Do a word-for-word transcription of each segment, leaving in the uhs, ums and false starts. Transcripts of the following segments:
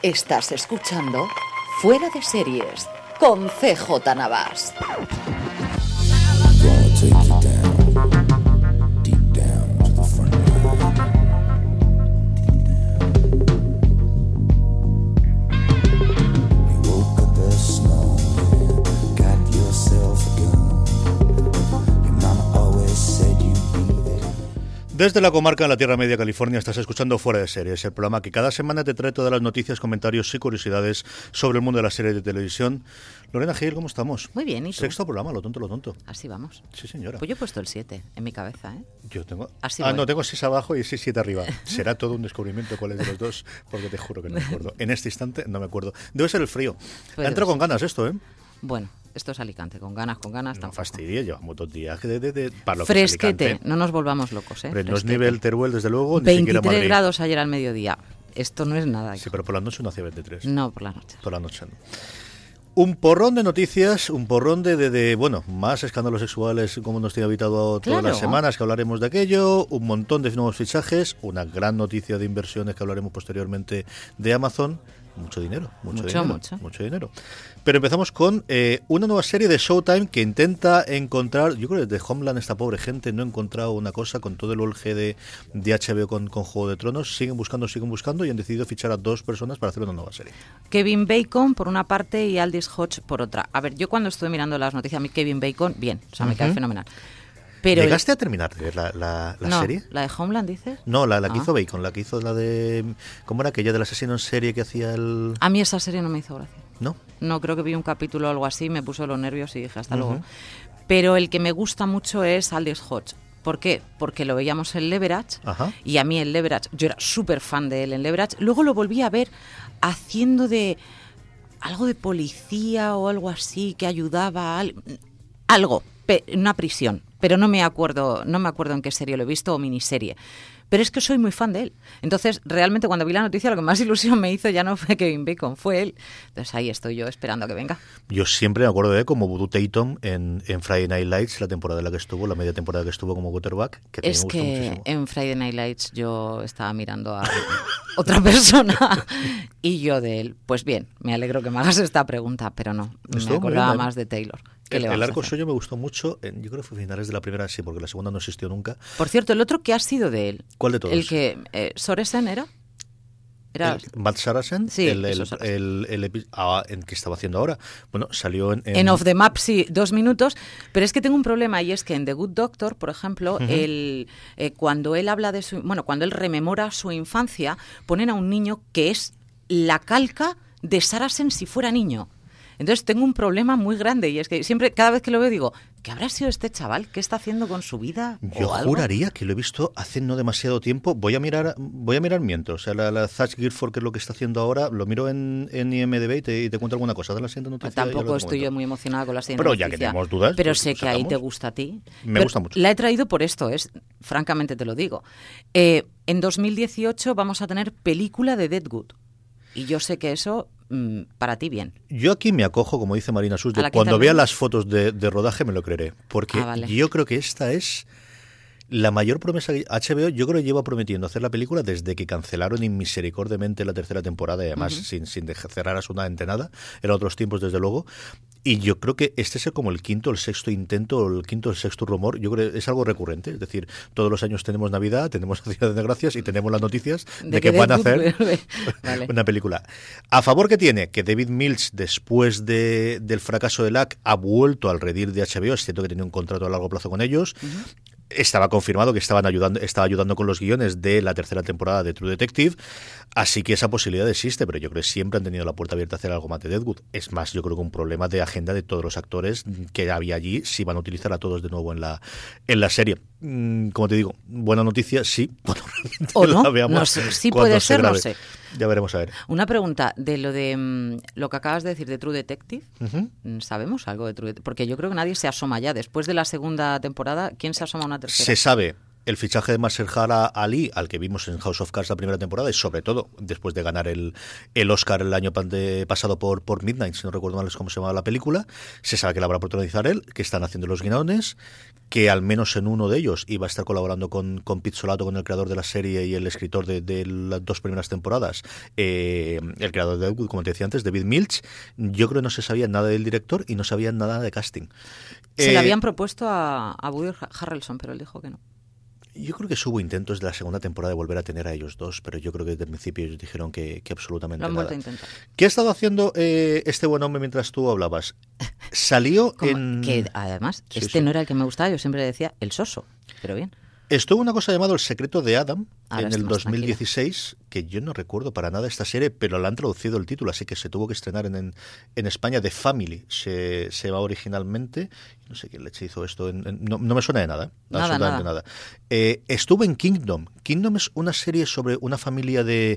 Estás escuchando Fuera de Series con C J Navas. Desde la comarca de la Tierra Media, California, estás escuchando Fuera de Series, el programa que cada semana te trae todas las noticias, comentarios y curiosidades sobre el mundo de las series de televisión. Lorena Gil, ¿cómo estamos? Muy bien, ¿y tú? Sexto programa, lo tonto, lo tonto. Así vamos. Sí, señora. Pues yo he puesto el siete en mi cabeza, ¿eh? Yo tengo... Así ah, voy. no, tengo seis abajo y seis, siete arriba. Será todo un descubrimiento cuál es de los dos, porque te juro que no me acuerdo. En este instante no me acuerdo. Debe ser el frío. Pues ha entrado con ganas esto, ¿eh? Bueno, esto es Alicante, con ganas, con ganas. No tampoco. fastidia, llevamos dos días de, de, de, para lo que es Fresquete, Alicante. no nos volvamos locos, ¿eh? Pero no es Fresquete. nivel Teruel, desde luego, ni siquiera Madrid. veintitrés grados ayer al mediodía. Esto no es nada. Sí, pero por la noche no hacía veintitrés. No, por la noche. Por la noche no. Un porrón de noticias, un porrón de, de, de, bueno, más escándalos sexuales como nos tiene habitado todas Claro. las semanas, que hablaremos de aquello, un montón de nuevos fichajes, una gran noticia de inversiones que hablaremos posteriormente de Amazon. Mucho dinero, mucho, Mucho, dinero, mucho. mucho dinero. Pero empezamos con eh, una nueva serie de Showtime que intenta encontrar, yo creo que desde Homeland esta pobre gente no ha encontrado una cosa con todo el O L G de, de H B O con, con Juego de Tronos, siguen buscando, siguen buscando y han decidido fichar a dos personas para hacer una nueva serie. Kevin Bacon por una parte y Aldis Hodge por otra. A ver, yo cuando estuve mirando las noticias, a mí Kevin Bacon, bien, o sea, me Ujú. cae fenomenal. Pero ¿Llegaste a terminar de ver la, la, la no, serie? ¿la de Homeland dices? No, la, la que Ah. hizo Bacon, la que hizo la de... ¿Cómo era aquella del asesino en serie que hacía el...? A mí esa serie no me hizo gracia. ¿No? No, creo que vi un capítulo o algo así, me puso los nervios y dije hasta Ujú. luego. Pero el que me gusta mucho es Aldis Hodge. ¿Por qué? Porque lo veíamos en Leverage Ajá. y a mí en Leverage, yo era súper fan de él en Leverage. Luego lo volví a ver haciendo de algo de policía o algo así que ayudaba a al- algo, pe- en una prisión. Pero no me acuerdo, no me acuerdo en qué serie lo he visto o miniserie. Pero es que soy muy fan de él. Entonces, realmente cuando vi la noticia, lo que más ilusión me hizo ya no fue Kevin Bacon, fue él. Entonces ahí estoy yo esperando a que venga. Yo siempre me acuerdo de él como Voodoo Tatum en, en Friday Night Lights, la temporada en la que estuvo, la media temporada que estuvo como quarterback, que también Es me gustó que muchísimo. en Friday Night Lights yo estaba mirando a otra persona y yo de él. Pues bien, me alegro que me hagas esta pregunta, pero no, Estuvo me muy acordaba bien, ¿eh? más de Taylor. ¿Qué El, le el vamos a arco hacer? suyo me gustó mucho, en- yo creo que fue finales de la primera, sí, porque la segunda no existió nunca. Por cierto, el otro que ha sido de él. ¿Cuál de todos? El que... Eh, ¿Soresen era? Era... El- Matt Saracen, Sí, el, el, eso, Saracen. el, el epi- ah, en que estaba haciendo ahora. Bueno, salió en... en- En Off the Map, sí, dos minutos. Pero es que tengo un problema y es que en The Good Doctor, por ejemplo, Ujú. el, eh, cuando él habla de su... Bueno, cuando él rememora su infancia, ponen a un niño que es la calca de Saracen si fuera niño. Entonces tengo un problema muy grande y es que siempre, cada vez que lo veo digo, ¿qué habrá sido este chaval? ¿Qué está haciendo con su vida? Yo ¿O algo? juraría que lo he visto hace no demasiado tiempo. Voy a mirar, voy a mirar miento. O sea, la, la Zach Gilford, que es lo que está haciendo ahora, lo miro en, en I M D B y te, y te cuento alguna cosa. Da la siguiente noticia. y ya Tampoco lo estoy comento. yo muy emocionada con la siguiente Pero ya que noticia. tenemos dudas, Pero pues sé lo que ahí sacamos. te gusta a ti. Me Pero gusta mucho. La he traído por esto, es francamente te lo digo. Eh, en dos mil dieciocho vamos a tener película de Deadwood. Y yo sé que eso, mmm, para ti, bien. Yo aquí me acojo, como dice Marina Sus, ¿A la de quinta cuando vea enmienda? las fotos de, de rodaje me lo creeré. Porque Ah, vale. yo creo que esta es la mayor promesa que H B O, yo creo que lleva prometiendo hacer la película desde que cancelaron inmisericordiamente la tercera temporada y además Ujú. sin, sin dejar- cerrar absolutamente nada. Eran otros tiempos, desde luego. Y yo creo que este es como el quinto, el sexto intento, o el quinto, el sexto rumor. Yo creo que es algo recurrente. Es decir, todos los años tenemos Navidad, tenemos Acción de Gracias y tenemos las noticias de, De que, que van a Deadwood hacer vuelve. Vale. una película. A favor que tiene que David Mills, después de, del fracaso de L A C, ha vuelto al redil de H B O. Es cierto que tenía un contrato a largo plazo con ellos. Ujú. Estaba confirmado que estaban ayudando, estaba ayudando con los guiones de la tercera temporada de True Detective, así que esa posibilidad existe, pero yo creo que siempre han tenido la puerta abierta a hacer algo más de Deadwood. Es más, yo creo que un problema de agenda de todos los actores que había allí, si van a utilizar a todos de nuevo en la en la serie. Mm, como te digo, buena noticia, sí, bueno, realmente O no, la veamos no sé, sí cuando puede se ser, no grabe. sé. Ya veremos a ver. Una pregunta de lo de mm, lo que acabas de decir de True Detective. Ujú. Mm, ¿Sabemos algo de True Detective? Porque yo creo que nadie se asoma ya. Después de la segunda temporada, ¿quién se asoma a una tercera? Se sabe, el fichaje de Mahershala Ali, al que vimos en House of Cards la primera temporada, y sobre todo después de ganar el, el Oscar el año pasado por, por Midnight, si no recuerdo mal es cómo se llamaba la película, se sabe que la habrá protagonizar él, que están haciendo los guiones, que al menos en uno de ellos iba a estar colaborando con, con Pete Solato, con el creador de la serie y el escritor de, de las dos primeras temporadas, eh, el creador de Deadwood, como te decía antes, David Milch. Yo creo que no se sabía nada del director y no sabían nada de casting. Se eh, le habían propuesto a, a Woody Harrelson, pero él dijo que no. Yo creo que hubo intentos de la segunda temporada de volver a tener a ellos dos, pero yo creo que desde el principio ellos dijeron que, que absolutamente Lo han nada. vuelto a intentar. ¿Qué ha estado haciendo eh, este buen hombre mientras tú hablabas? Salió Como en... que además, Sí, este sí. no era el que me gustaba, yo siempre decía el soso, pero bien. Estuvo una cosa llamada El secreto de Adam Ahora en estoy el más dos mil dieciséis, que yo no recuerdo para nada esta serie, pero la han traducido el título, así que se tuvo que estrenar en, en, en España. The Family se, se va originalmente. No sé quién leche hizo esto. En, en, no, no me suena de nada, Nada, absolutamente nada. nada. Eh, estuvo en Kingdom. Kingdom es una serie sobre una familia de,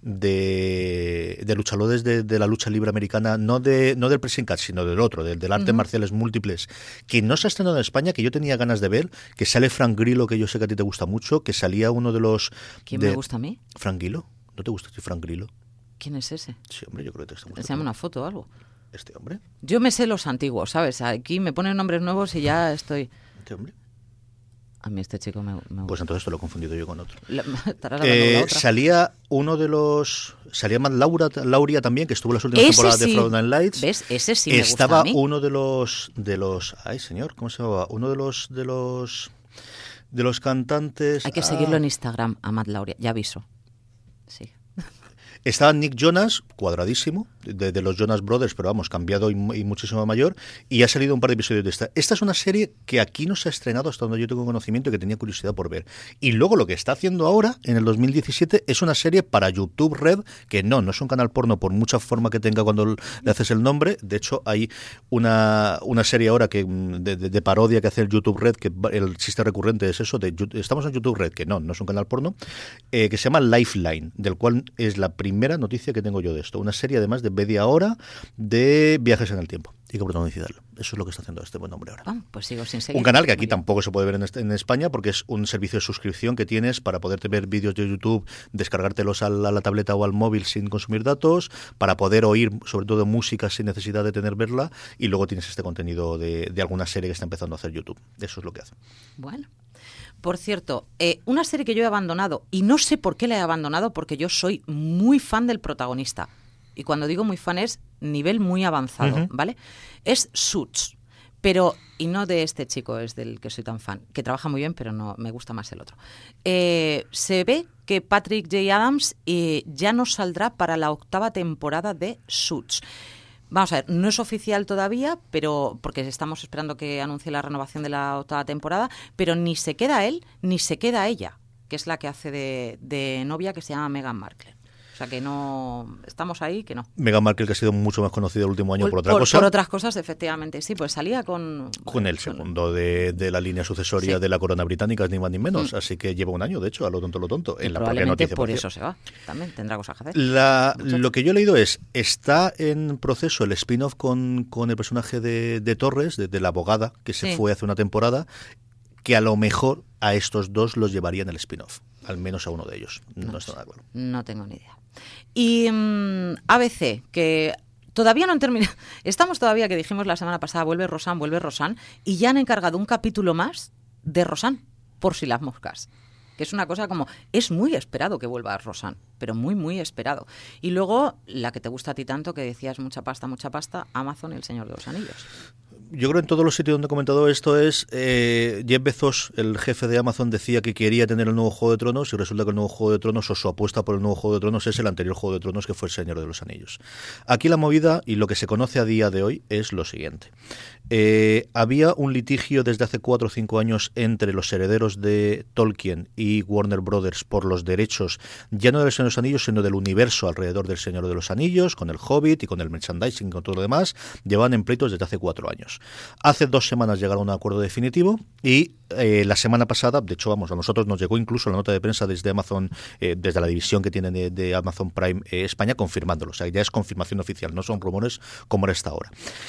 de, de luchadores de, de la lucha libre americana, no de no del pressing catch, sino del otro, del, del arte Ujú. marciales múltiples, que no se ha estrenado en España, que yo tenía ganas de ver, que sale Frank Grillo, que yo sé que a ti te gusta mucho, que salía uno de los... ¿Quién de- me gusta a mí? Frank Grillo. ¿No te gusta este Frank Grillo? ¿Quién es ese? Sí, hombre, yo creo que te gusta mucho. Enséñame una foto o algo. Este hombre, Yo me sé los antiguos, ¿sabes? Aquí me ponen nombres nuevos y ya estoy... este hombre. A mí este chico me, me Pues gusta. entonces te lo he confundido yo con otro. La- estarás hablando de la Eh, otra. salía uno de los... Salía Matt Laura, Lauria también, que estuvo en las últimas Ese temporadas de sí. Friday Night Lights. ¿Ves? Ese sí me Estaba gusta a mí. uno de los... de los Ay, señor, ¿cómo se llamaba? Uno de los... de los... de los cantantes... Hay que ah, seguirlo en Instagram, a Matt Lauria. Ya aviso. Sí. Estaba Nick Jonas, cuadradísimo, de, de los Jonas Brothers, pero vamos, cambiado y, mu- y muchísimo mayor, y ha salido un par de episodios de esta. Esta es una serie que aquí no se ha estrenado hasta donde yo tengo conocimiento y que tenía curiosidad por ver. Y luego lo que está haciendo ahora, en el dos mil diecisiete, es una serie para YouTube Red, que no, no es un canal porno por mucha forma que tenga cuando l- le haces el nombre. De hecho, hay una, una serie ahora que mm, de, de- de parodia que hace el YouTube Red, que va- el chiste recurrente es eso, de Yu- estamos en YouTube Red, que no, no es un canal porno, eh, que se llama Lifeline, del cual es la primera noticia que tengo yo de esto. Una serie además de media hora de viajes en el tiempo. Y que protagonizarlo. Eso es lo que está haciendo este buen hombre ahora. Ah, pues sigo sin seguir. Un canal que Muy aquí bien. tampoco se puede ver en, este- en España porque es un servicio de suscripción que tienes para poderte ver vídeos de YouTube, descargártelos a la, a la tableta o al móvil sin consumir datos, para poder oír sobre todo música sin necesidad de tener verla, y luego tienes este contenido de, de alguna serie que está empezando a hacer YouTube. Eso es lo que hace. Bueno. Por cierto, eh, una serie que yo he abandonado, y no sé por qué la he abandonado, porque yo soy muy fan del protagonista. Y cuando digo muy fan es nivel muy avanzado, Ujú. ¿vale? Es Suits. Pero, y no de este chico, es del que soy tan fan, que trabaja muy bien, pero no me gusta más el otro. Eh, se ve que Patrick J. Adams eh, ya no saldrá para la octava temporada de Suits. Vamos a ver, no es oficial todavía, pero porque estamos esperando que anuncie la renovación de la octava temporada, pero ni se queda él ni se queda ella, que es la que hace de, de novia, que se llama Meghan Markle. O sea que no estamos ahí, que no. Meghan Markle, que ha sido mucho más conocido el último año por otra por, cosa. por otras cosas, efectivamente, sí, pues salía con... Con el segundo de, de la línea sucesoria Sí. de la corona británica, ni más ni menos. Mm. Así que lleva un año, de hecho, a lo tonto, lo tonto. En la propia Probablemente noticia. por cierto. eso se va. También tendrá cosas que hacer. La- Muchacho. lo que yo he leído es, está en proceso el spin-off con, con el personaje de, de Torres, de, de la abogada, que se Sí. fue hace una temporada, que a lo mejor a estos dos los llevaría en el spin-off. Al menos a uno de ellos. No, No está sé. nada claro. No tengo ni idea. Y mm, A B C, que todavía no han terminado. Estamos todavía, que dijimos la semana pasada, vuelve Rosanne, vuelve Rosanne, y ya han encargado un capítulo más de Rosanne, por si las moscas. Que es una cosa como, es muy esperado que vuelva Rosanne, pero muy, muy esperado. Y luego, la que te gusta a ti tanto, que decías mucha pasta, mucha pasta, Amazon y El Señor de los Anillos. Yo creo en todos los sitios donde he comentado esto es eh, Jeff Bezos, el jefe de Amazon, decía que quería tener el nuevo Juego de Tronos, y resulta que el nuevo Juego de Tronos, o su apuesta por el nuevo Juego de Tronos, es el anterior Juego de Tronos, que fue El Señor de los Anillos. Aquí la movida, y lo que se conoce a día de hoy, es lo siguiente. Eh, había un litigio desde hace cuatro o cinco años entre los herederos de Tolkien y Warner Brothers por los derechos, ya no del Señor de los Anillos, sino del universo alrededor del Señor de los Anillos, con el Hobbit y con el merchandising y con todo lo demás. Llevan en pleitos desde hace cuatro años. Hace dos semanas llegaron a un acuerdo definitivo y eh, la semana pasada, de hecho, vamos, a nosotros nos llegó incluso la nota de prensa desde Amazon, eh, desde la división que tienen de, de Amazon Prime eh, España, confirmándolo. O sea, ya es confirmación oficial, no son rumores como era hasta ahora.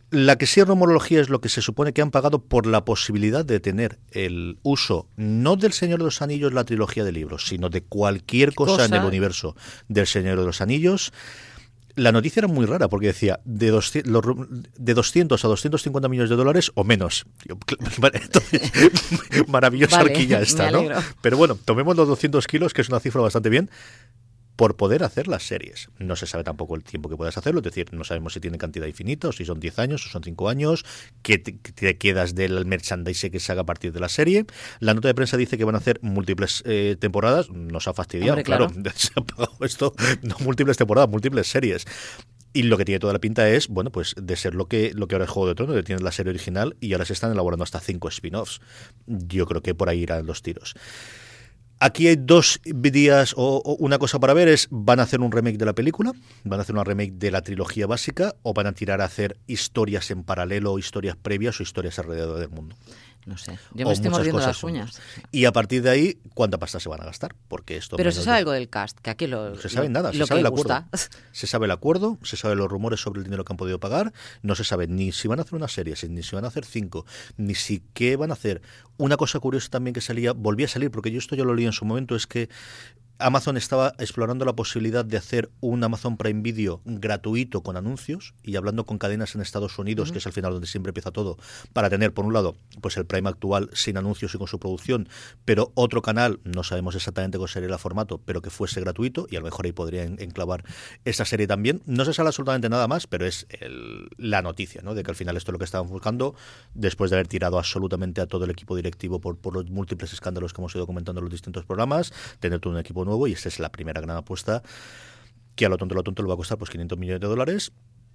La que sí es rumorología es lo que se supone que han pagado por la posibilidad de tener el uso, no del Señor de los Anillos, la trilogía de libros, sino de cualquier cosa, cosa. en el universo del Señor de los Anillos. La noticia era muy rara porque decía de doscientos, de doscientos a doscientos cincuenta millones de dólares o menos. Entonces, maravillosa vale, horquilla esta, ¿no? Pero bueno, tomemos los doscientos kilos, que es una cifra bastante bien, por poder hacer las series. No se sabe tampoco el tiempo que puedas hacerlo, es decir, no sabemos si tiene cantidad infinita, o si son diez años, o son cinco años, qué te, te quedas del merchandise que se haga a partir de la serie. La nota de prensa dice que van a hacer múltiples eh, temporadas, nos ha fastidiado, Hombre, claro, claro, se ha pagado esto, no múltiples temporadas, múltiples series. Y lo que tiene toda la pinta es, bueno, pues de ser lo que lo que ahora es Juego de Tronos, que tiene la serie original y ahora se están elaborando hasta cinco spin-offs. Yo creo que por ahí irán los tiros. Aquí hay dos días o, o una cosa para ver, es van a hacer un remake de la película, van a hacer una remake de la trilogía básica o van a tirar a hacer historias en paralelo, historias previas o historias alrededor del mundo. No sé, yo me estoy mordiendo las uñas. Y a partir de ahí, ¿cuánta pasta se van a gastar? Porque esto Pero se sabe de... algo del cast, que aquí lo No se sabe lo, nada, lo se sabe el gusta. acuerdo. Se sabe el acuerdo, se sabe los rumores sobre el dinero que han podido pagar, no se sabe ni si van a hacer una serie, ni si van a hacer cinco, ni si qué van a hacer. Una cosa curiosa también que salía, volvía a salir, porque yo esto ya lo leí en su momento, es que Amazon estaba explorando la posibilidad de hacer un Amazon Prime Video gratuito con anuncios y hablando con cadenas en Estados Unidos, uh-huh. que es al final donde siempre empieza todo, para tener, por un lado, pues el Prime actual sin anuncios y con su producción, pero otro canal, no sabemos exactamente cuál sería el formato, pero que fuese gratuito y a lo mejor ahí podría enclavar esa serie también. No se sabe absolutamente nada más, pero es el, la noticia, ¿no? De que al final esto es lo que estaban buscando, después de haber tirado absolutamente a todo el equipo directivo por, por los múltiples escándalos que hemos ido comentando en los distintos programas, tener todo un equipo nuevo, y esta es la primera gran apuesta que a lo tonto lo tonto le va a costar pues quinientos millones de dólares.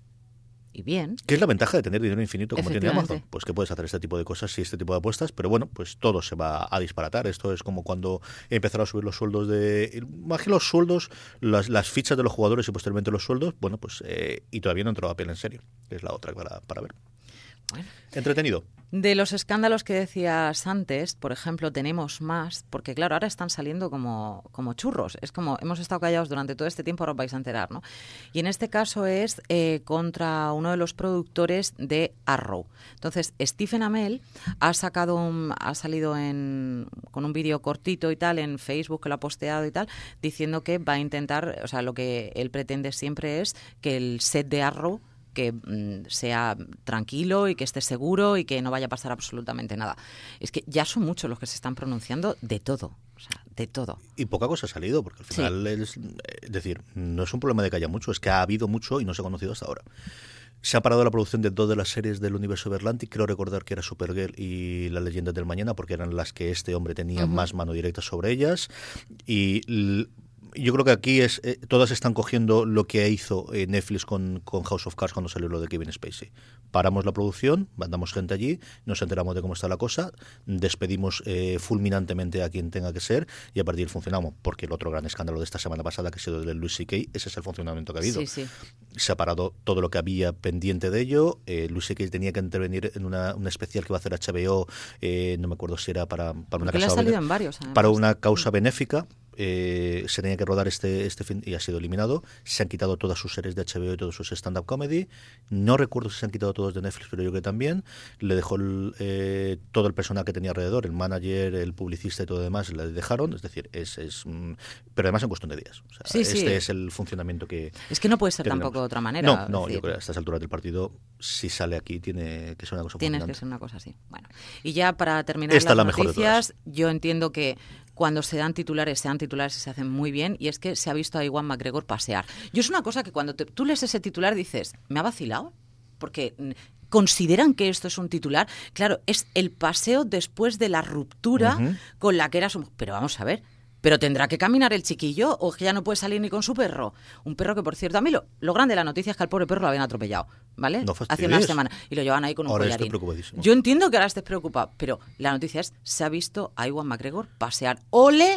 Y bien. ¿Qué es la ventaja de tener dinero infinito como tiene Amazon? Pues que puedes hacer este tipo de cosas y este tipo de apuestas, pero bueno, pues todo se va a disparatar. Esto es como cuando empezaron a subir los sueldos de... Imagino los sueldos, las, las fichas de los jugadores y posteriormente los sueldos, bueno, pues eh, y todavía no entró a piel en serio, que es la otra para, para ver. Bueno. Entretenido. De los escándalos que decías antes, por ejemplo, tenemos más, porque claro, ahora están saliendo como, como churros. Es como, hemos estado callados durante todo este tiempo, ahora os vais a enterar, ¿no? Y en este caso es eh, contra uno de los productores de Arrow. Entonces, Stephen Amell ha sacado un, ha salido en, con un vídeo cortito y tal en Facebook, que lo ha posteado y tal, diciendo que va a intentar, o sea, lo que él pretende siempre es que el set de Arrow que mm, sea tranquilo y que esté seguro y que no vaya a pasar absolutamente nada. Es que ya son muchos los que se están pronunciando de todo, o sea, de todo. Y poca cosa ha salido, porque al final, sí. es, es decir, no es un problema de que haya mucho, es que ha habido mucho y no se ha conocido hasta ahora. Se ha parado la producción de dos de las series del universo Berlanti, creo recordar que era Supergirl y Las Leyendas del Mañana, porque eran las que este hombre tenía uh-huh. más mano directa sobre ellas, y... L- Yo creo que aquí es eh, todas están cogiendo lo que hizo eh, Netflix con, con House of Cards cuando salió lo de Kevin Spacey. Paramos la producción, mandamos gente allí, nos enteramos de cómo está la cosa, despedimos eh, fulminantemente a quien tenga que ser y a partir funcionamos. Porque el otro gran escándalo de esta semana pasada, que ha sido el de Louis C K, ese es el funcionamiento que ha habido. Sí, sí. Se ha parado todo lo que había pendiente de ello. Eh, Louis C K tenía que intervenir en una, una especial que va a hacer H B O, eh, no me acuerdo si era para, para una causa, en varios, para una causa benéfica. Eh, se tenía que rodar este, este fin y ha sido eliminado. Se han quitado todas sus series de H B O y todos sus stand-up comedy. No recuerdo si se han quitado todos de Netflix, pero yo creo que también. Le dejó el, eh, todo el personal que tenía alrededor, el manager, el publicista y todo lo demás, le dejaron. Es decir, es, es mm, pero además en cuestión de días. O sea, sí, este sí. es el funcionamiento que... Es que no puede ser tampoco de otra manera. No, no, decir. yo creo que a estas alturas del partido, si sale aquí, tiene que ser una cosa Tienes fulminante. que ser una cosa así. Bueno, y ya para terminar Esta las es la noticias, yo entiendo que cuando se dan titulares, se dan titulares y se hacen muy bien, y es que se ha visto a Ewan McGregor pasear. Yo es una cosa que cuando te, tú lees ese titular dices, ¿me ha vacilado? Porque consideran que esto es un titular. Claro, es el paseo después de la ruptura uh-huh. con la que era su... Pero vamos a ver, ¿pero tendrá que caminar el chiquillo o es que ya no puede salir ni con su perro? Un perro que, por cierto, a mí lo, lo grande de la noticia es que al pobre perro lo habían atropellado, ¿vale? No hace una semana. Y lo llevan ahí con un ahora collarín. Estoy preocupadísimo. Yo entiendo que ahora estés preocupado, pero la noticia es, se ha visto a Ewan McGregor pasear. ¡Ole!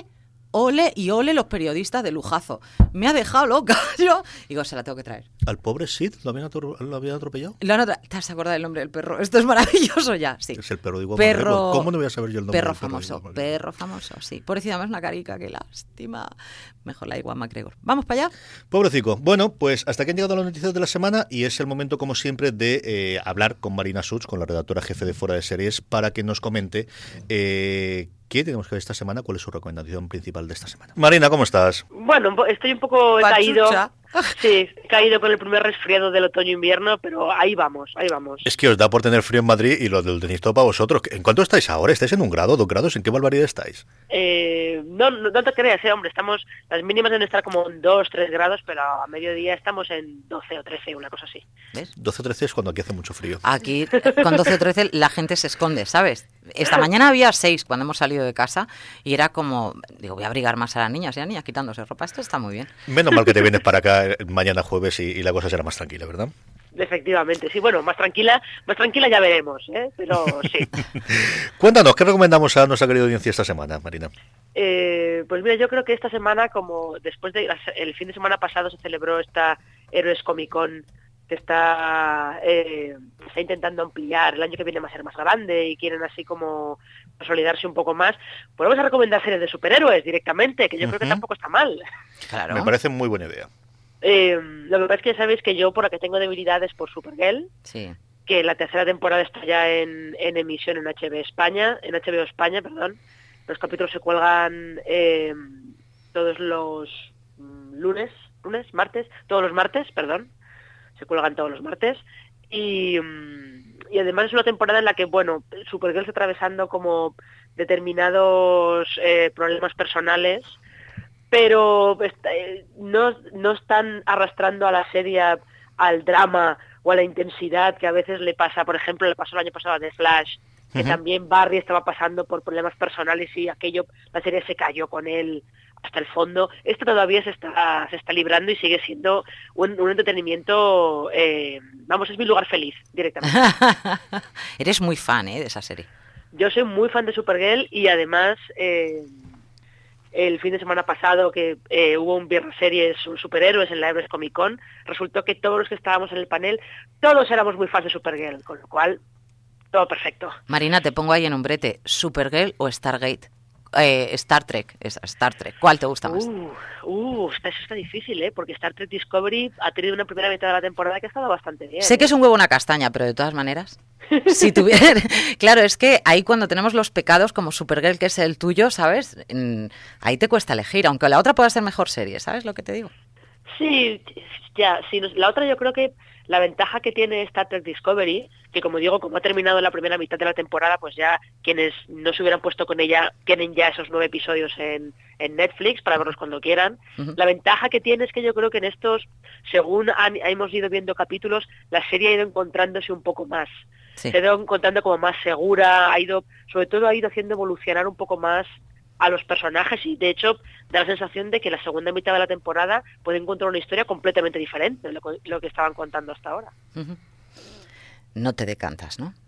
Ole y ole los periodistas de lujazo. Me ha dejado loca. Yo digo, se la tengo que traer. ¿Al pobre Sid lo habían, atro- lo habían atropellado? Lo han atra- ¿Te has acordado del nombre del perro? Esto es maravilloso ya, sí. Es el perro de Iwan Perro- McGregor. ¿Cómo no voy a saber yo el nombre Perro del perro de famoso, Iwan McGregor? perro famoso, sí. Pobrecito, además una carica, qué lástima. Mejor la Iwan McGregor. ¿Vamos para allá? Pobrecico. Bueno, pues hasta aquí han llegado las noticias de la semana y es el momento, como siempre, de eh, hablar con Marina Such, con la redactora jefe de Fuera de Series, para que nos comente eh, qué tenemos que ver esta semana, cuál es su recomendación principal de esta semana. Marina, ¿cómo estás? Bueno, estoy un poco he Pachucha. caído. Sí, he caído con el primer resfriado del otoño-invierno, pero ahí vamos, ahí vamos. Es que os da por tener frío en Madrid y lo del tenéis todo para vosotros. ¿En cuánto estáis ahora? ¿Estáis en un grado, dos grados? ¿En qué barbaridad estáis? Eh, no, no, no te creas, eh, hombre, estamos, las mínimas deben estar como en dos, tres grados, pero a mediodía estamos en doce o trece, una cosa así. ¿Ves? doce o trece es cuando aquí hace mucho frío. Aquí, con doce o trece, la gente se esconde, ¿sabes? Esta mañana había seis cuando hemos salido de casa y era como, digo, voy a abrigar más a las niñas y las niñas quitándose ropa. Esto está muy bien. Menos mal que te vienes para acá mañana jueves y, y la cosa será más tranquila, ¿verdad? Efectivamente, sí, bueno, más tranquila, más tranquila ya veremos, ¿eh? Pero sí. Cuéntanos, ¿qué recomendamos a nuestra querida audiencia esta semana, Marina? Eh, pues mira, yo creo que esta semana, como después de el fin de semana pasado se celebró esta Héroes Comic Con, que está, eh, está intentando ampliar, el año que viene va a ser más grande y quieren así como consolidarse un poco más, pues vamos a recomendar series de superhéroes directamente, que yo uh-huh. creo que tampoco está mal. Claro. Me parece muy buena idea. Eh, lo que pasa es que ya sabéis que yo por la que tengo debilidades por Supergirl, sí. que la tercera temporada está ya en, en emisión en H B O España, en H B O España, perdón. Los capítulos se cuelgan eh, todos los lunes, lunes, martes, todos los martes, perdón. Se cuelgan todos los martes y, y además es una temporada en la que, bueno, Supergirl está atravesando como determinados eh, problemas personales, pero está, eh, no, no están arrastrando a la serie al drama o a la intensidad que a veces le pasa, por ejemplo, le pasó el año pasado a The Flash, que uh-huh. también Barry estaba pasando por problemas personales y aquello, la serie se cayó con él hasta el fondo. Esto todavía se está se está librando y sigue siendo un, un entretenimiento, eh, vamos, es mi lugar feliz, directamente. Eres muy fan, ¿eh?, de esa serie. Yo soy muy fan de Supergirl y además eh, el fin de semana pasado que eh, hubo un viernes series superhéroes en la Héroes Comic Con, resultó que todos los que estábamos en el panel, todos éramos muy fans de Supergirl, con lo cual, todo perfecto. Marina, te pongo ahí en un brete, ¿Supergirl o Stargate? Eh, Star Trek, esa, Star Trek. ¿Cuál te gusta más? Uh, uh, eso está difícil, ¿eh? Porque Star Trek Discovery ha tenido una primera mitad de la temporada que ha estado bastante bien. Sé ¿eh? que es un huevo una castaña, pero de todas maneras, si tuviera... Claro, es que ahí cuando tenemos los pecados como Supergirl, que es el tuyo, ¿sabes? Ahí te cuesta elegir, aunque la otra pueda ser mejor serie, ¿sabes lo que te digo? Sí, ya, sí, la otra yo creo que la ventaja que tiene Star Trek Discovery, que como digo, como ha terminado la primera mitad de la temporada, pues ya quienes no se hubieran puesto con ella tienen ya esos nueve episodios en, en Netflix para verlos cuando quieran. Uh-huh. La ventaja que tiene es que yo creo que en estos, según han, hemos ido viendo capítulos, la serie ha ido encontrándose un poco más. Sí. Se ha ido encontrando como más segura, ha ido, sobre todo ha ido haciendo evolucionar un poco más a los personajes y de hecho da la sensación de que la segunda mitad de la temporada puede encontrar una historia completamente diferente de lo, lo que estaban contando hasta ahora. Uh-huh. No te decantas, ¿no?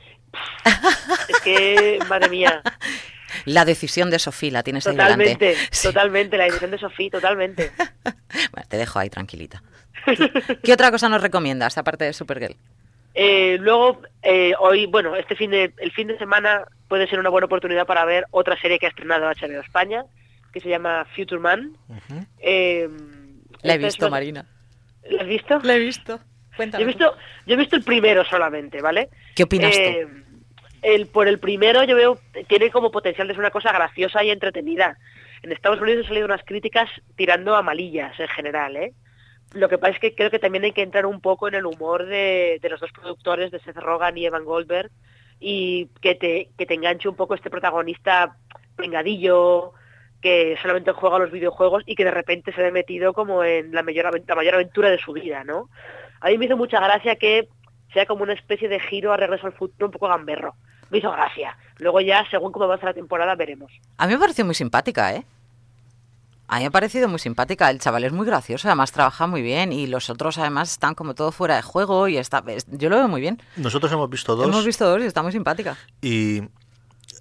Es que, madre mía. La decisión de Sofía la tienes ahí delante. Totalmente, sí. totalmente, la decisión de Sofía, totalmente. Bueno, te dejo ahí tranquilita. ¿Qué otra cosa nos recomiendas aparte de Supergirl? Eh, luego, eh, hoy, bueno, este fin de, el fin de semana puede ser una buena oportunidad para ver otra serie que ha estrenado H B O España, que se llama Future Man. Uh-huh. Eh, la he visto, una... Marina. ¿La has visto? La he visto. Cuéntame. Yo he visto, yo he visto el primero solamente, ¿vale? ¿Qué opinas eh, tú? El, por el primero yo veo, tiene como potencial de ser una cosa graciosa y entretenida. En Estados Unidos han salido unas críticas tirando a malillas en general, ¿eh? Lo que pasa es que creo que también hay que entrar un poco en el humor de, de los dos productores, de Seth Rogen y Evan Goldberg, y que te, que te enganche un poco este protagonista pringadillo, que solamente juega a los videojuegos y que de repente se ve metido como en la mayor, la mayor aventura de su vida, ¿no? A mí me hizo mucha gracia que sea como una especie de giro a Regreso al Futuro un poco gamberro. Me hizo gracia. Luego ya, según cómo avanza la temporada, veremos. A mí me pareció muy simpática, ¿eh? A mí me ha parecido muy simpática, el chaval es muy gracioso, además trabaja muy bien y los otros además están como todo fuera de juego y está, yo lo veo muy bien. Nosotros hemos visto dos. Hemos visto dos y está muy simpática. Y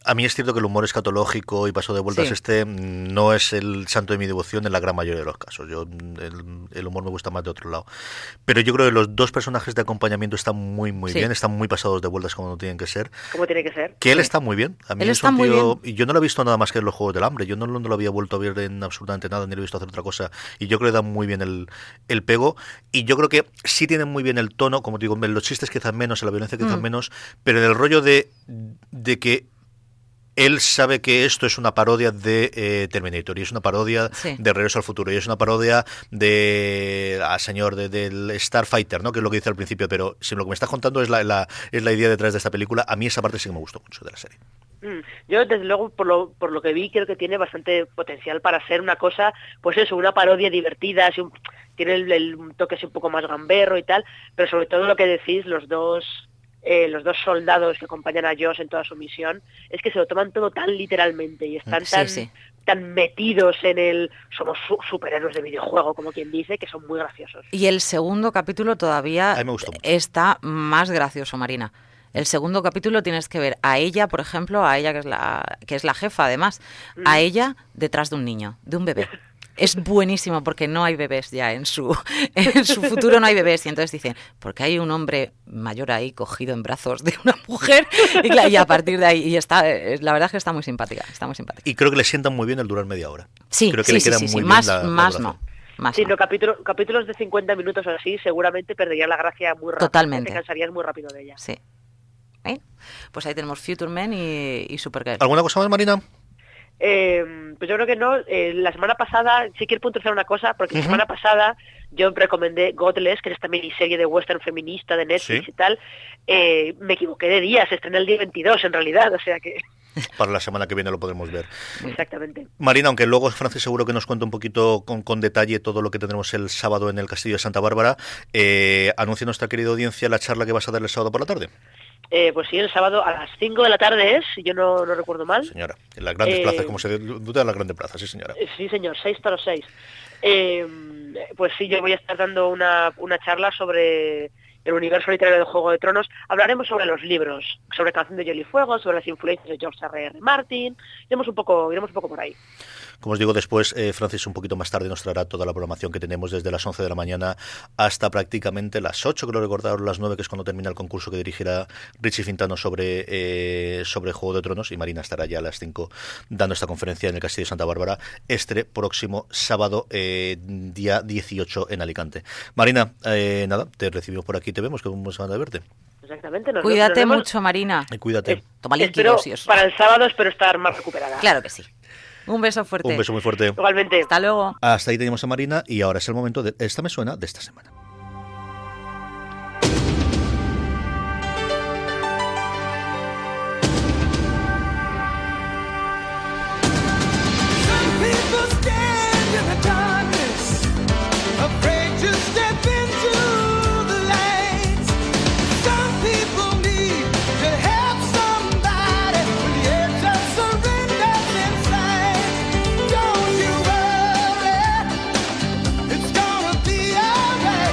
A mí es cierto que el humor escatológico y paso de vueltas Sí. este no es el santo de mi devoción en la gran mayoría de los casos. Yo el, el humor me gusta más de otro lado. Pero yo creo que los dos personajes de acompañamiento están muy muy Sí. bien, están muy pasados de vueltas como no tienen que ser. Como tiene que ser. Que él Sí. está muy bien. A mí Él es está un muy tío- bien. y yo no lo he visto nada más que en los Juegos del Hambre. Yo no, no lo había vuelto a ver en absolutamente nada, ni lo he visto hacer otra cosa. Y yo creo que da muy bien el, el pego. Y yo creo que sí tienen muy bien el tono, como digo, en los chistes quizás menos, en la violencia quizás Mm. menos, pero en el rollo de, de que él sabe que esto es una parodia de eh, Terminator y es una parodia Sí. de Regreso al Futuro y es una parodia de ah, señor de, del Starfighter, ¿no? Que es lo que dice al principio, pero si lo que me estás contando es la, la es la idea detrás de esta película, a mí esa parte sí que me gustó mucho de la serie. Mm, Yo, desde luego, por lo, por lo que vi, creo que tiene bastante potencial para ser una cosa, pues eso, una parodia divertida, así un- tiene el, el toque así un poco más gamberro y tal, pero sobre todo lo que decís, los dos eh, los dos soldados que acompañan a Josh en toda su misión, es que se lo toman todo tan literalmente y están Sí, tan, sí. tan metidos en el somos su- superhéroes de videojuego, como quien dice, que son muy graciosos. Y el segundo capítulo todavía A mí me gustó mucho. está más gracioso, Marina. El segundo capítulo tienes que ver a ella, por ejemplo, a ella que es la que es la jefa, además, a ella detrás de un niño, de un bebé. Es buenísimo porque no hay bebés ya en su en su futuro, no hay bebés y entonces dicen, porque hay un hombre mayor ahí cogido en brazos de una mujer y, claro, y a partir de ahí y está eh, la verdad es que está muy simpática, está muy simpática. Y creo que le sientan muy bien el durar media hora. Sí, creo que sí, le sí, queda sí, muy sí. bien Más la- la más duración. no. Más Sí, no. no, capítulo, capítulos de cincuenta minutos o así seguramente perderían la gracia muy rápido. Totalmente. Te cansarías muy rápido de ella. Sí. ¿Eh? Pues ahí tenemos Future Men y, y Supergirl. ¿Alguna cosa más, Marina? Eh, pues yo creo que no. Eh, la semana pasada, sí quiero puntualizar una cosa, porque la semana pasada yo recomendé Godless, que es esta miniserie de western feminista de Netflix Sí. y tal. Eh, me equivoqué de día, se estrena el día veintidós en realidad, o sea que... Para la semana que viene lo podremos ver. Exactamente. Marina, aunque luego Francis seguro que nos cuenta un poquito con, con detalle todo lo que tendremos el sábado en el Castillo de Santa Bárbara, eh, anuncia nuestra querida audiencia la charla que vas a dar el sábado por la tarde. Eh, pues sí, el sábado a las cinco de la tarde es, si yo no, no recuerdo mal. Señora, en las grandes Eh, plazas, como se duda en las grandes plazas, sí señora. Eh, Sí, señor, seis para los seis. Eh, pues sí, yo voy a estar dando una, una charla sobre el universo literario de Juego de Tronos. Hablaremos sobre los libros, sobre Canción de Hielo y Fuego, sobre las influencias de George R R. Martin. Iremos un poco, iremos un poco por ahí. Como os digo, después eh, Francis un poquito más tarde nos traerá toda la programación que tenemos desde las once de la mañana hasta prácticamente las ocho, creo recordar, las nueve, que es cuando termina el concurso que dirigirá Richie Fintano sobre, eh, sobre Juego de Tronos, y Marina estará ya a las cinco dando esta conferencia en el Castillo de Santa Bárbara este próximo sábado, eh, día dieciocho en Alicante. Marina, eh, nada, te recibimos por aquí, te vemos, que vamos a verte. Exactamente. Nos, Cuídate nos vemos. mucho, Marina. Y cuídate. Eh, Toma espero, líquidos y eso. para el sábado espero estar más recuperada. Claro que sí. Un beso fuerte. Un beso muy fuerte. Igualmente. Hasta luego. Hasta ahí tenemos a Marina y ahora es el momento de Esta me suena de esta semana. Some people stand in the darkness, afraid to step into the light. Some people need to help somebody when the edge of surrender's in sight. Don't you worry, it's gonna be alright.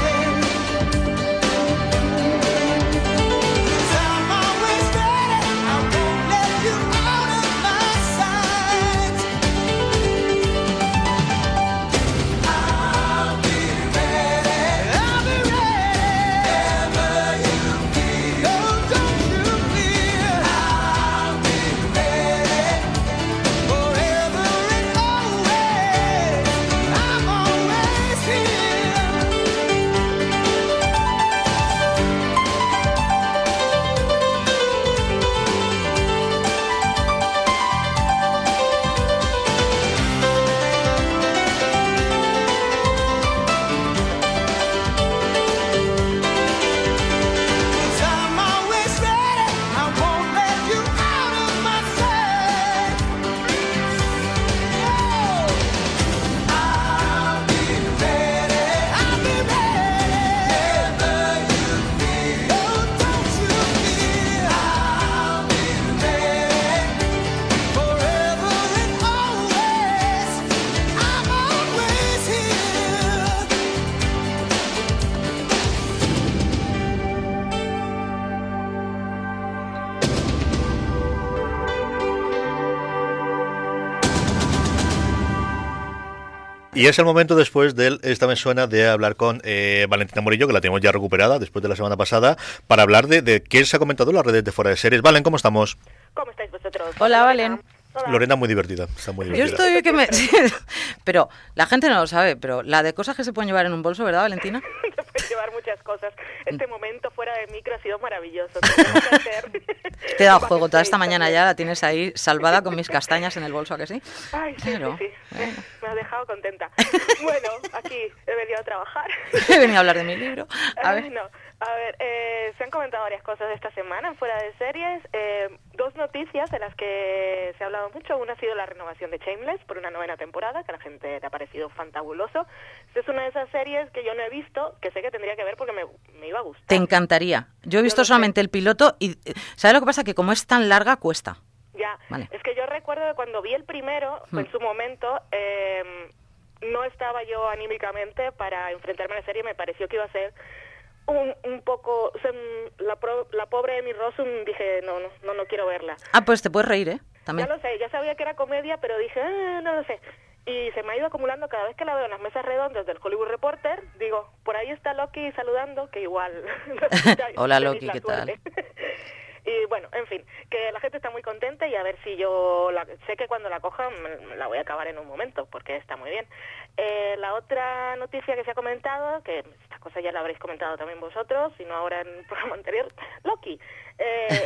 Y es el momento después de esta me suena de hablar con eh, Valentina Morillo, que la tenemos ya recuperada después de la semana pasada, para hablar de, de qué se ha comentado en las redes de Fuera de Series. Valen, ¿cómo estamos? ¿Cómo estáis vosotros? Hola, Valen. Hola. Lorena muy divertida, está muy Yo divertida. estoy que me... Pero la gente no lo sabe, pero la de cosas que se pueden llevar en un bolso, ¿verdad, Valentina? Se pueden llevar muchas cosas. Este momento fuera de micro ha sido maravilloso. ¿Qué tenemos que hacer? Te he dado juego toda esta mañana ya, la tienes ahí salvada con mis castañas en el bolso, ¿a que sí? Ay, sí, Claro. sí, sí. Me, me has dejado contenta. Bueno, aquí he venido a trabajar. He venido a hablar de mi libro. A ver. Bueno, a ver, eh, se han comentado varias cosas de esta semana en Fuera de Series. Eh, dos noticias de las que se ha hablado mucho. Una ha sido la renovación de Shameless por una novena temporada, que a la gente le ha parecido fantabuloso. Esta es una de esas series que yo no he visto, que sé que tendría que ver porque me, me iba a gustar. Te encantaría. Yo he visto lo sé. solamente el piloto y eh, ¿sabes lo que pasa? Que como es tan larga, cuesta. Ya, Vale. es que yo recuerdo que cuando vi el primero, Hmm. en su momento, eh, no estaba yo anímicamente para enfrentarme a la serie. Me pareció que iba a ser un, un poco... o sea, mm, la, pro- la pobre Amy Rossum, dije, no, no, no, no quiero verla. Ah, pues te puedes reír, ¿eh? También. Ya lo sé, ya sabía que era comedia, pero dije, eh, no lo sé. Y se me ha ido acumulando cada vez que la veo en las mesas redondas del Hollywood Reporter. Digo, por ahí está Loki saludando, que igual... Hola, tenéis Loki, la ¿qué tal? suerte. Y bueno, en fin, que la gente está muy contenta y a ver si yo... La, sé que cuando la coja me- la voy a acabar en un momento, porque está muy bien. Eh, la otra noticia que se ha comentado, que esta cosa ya la habréis comentado también vosotros, si no ahora en el programa anterior, Loki. Eh,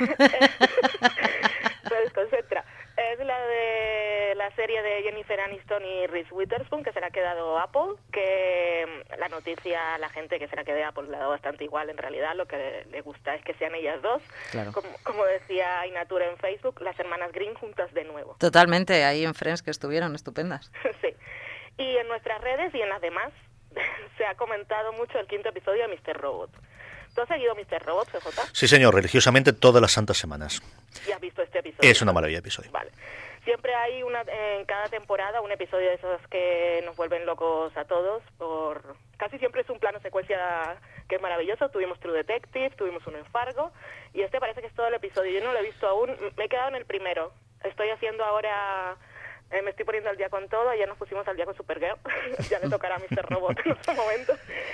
se desconcentra. Es la de la serie de Jennifer Aniston y Reese Witherspoon, que se la ha quedado Apple, que mm, la noticia a la gente que se la quede Apple le ha dado bastante igual en realidad. Lo que le, le gusta es que sean ellas dos. Claro. Como, como decía Inatura en Facebook, las hermanas Green juntas de nuevo. Totalmente, ahí en Friends que estuvieron estupendas. Sí. Y en nuestras redes y en las demás se ha comentado mucho el quinto episodio de míster Robot. ¿Tú has seguido míster Robot, C J? Sí, señor, religiosamente todas las santas semanas. ¿Y has visto este episodio? Es una maravilla de episodio. Vale. Siempre hay una en cada temporada un episodio de esos que nos vuelven locos a todos. Por casi siempre es un plano secuencia que es maravilloso. Tuvimos True Detective, tuvimos uno en Fargo y este parece que es todo el episodio. Yo no lo he visto aún. Me he quedado en el primero. Estoy haciendo ahora... eh, me estoy poniendo al día con todo. Ya nos pusimos al día con Supergirl. Ya le tocará a míster Robot en otro momento.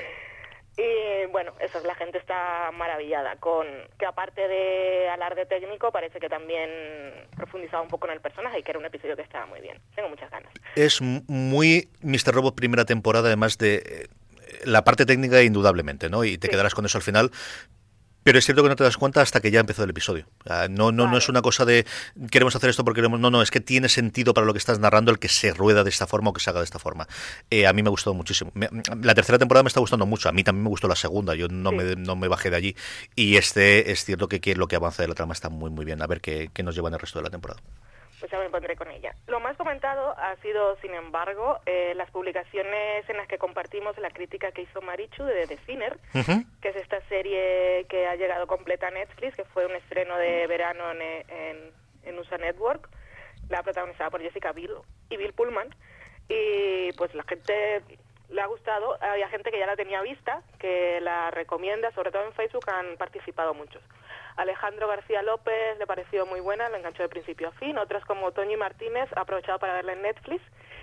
Y bueno, eso, la gente está maravillada con que aparte de alarde técnico parece que también profundizaba un poco en el personaje y que era un episodio que estaba muy bien. Tengo muchas ganas. Es m- muy míster Robot primera temporada, además de eh, la parte técnica indudablemente, ¿no? Y te Sí. quedarás con eso al final. Pero es cierto que no te das cuenta hasta que ya empezó el episodio. Ah, No, no, no Vale. es una cosa de queremos hacer esto porque queremos. No, no, es que tiene sentido para lo que estás narrando el que se rueda de esta forma o que se haga de esta forma. Eh, a mí me ha gustado muchísimo. Me- la tercera temporada me está gustando mucho. A mí también me gustó la segunda. Yo no, Sí. me, no me bajé de allí. Y este es cierto que, que lo que avanza de la trama está muy, muy bien. A ver qué, qué nos lleva en el resto de la temporada. Pues ya me pondré con ella. Lo más comentado ha sido, sin embargo, eh, las publicaciones en las que compartimos la crítica que hizo Marichu de The Sinner, Ujú. que es esta serie que ha llegado completa a Netflix, que fue un estreno de verano en, en, en U S A Network, la protagonizada por Jessica Biel y Bill Pullman. Y pues la gente le ha gustado, había gente que ya la tenía vista, que la recomienda, sobre todo en Facebook han participado muchos. Alejandro García López le pareció muy buena, la enganchó de principio a fin. Otros como Toñi Martínez ha aprovechado para verla en Netflix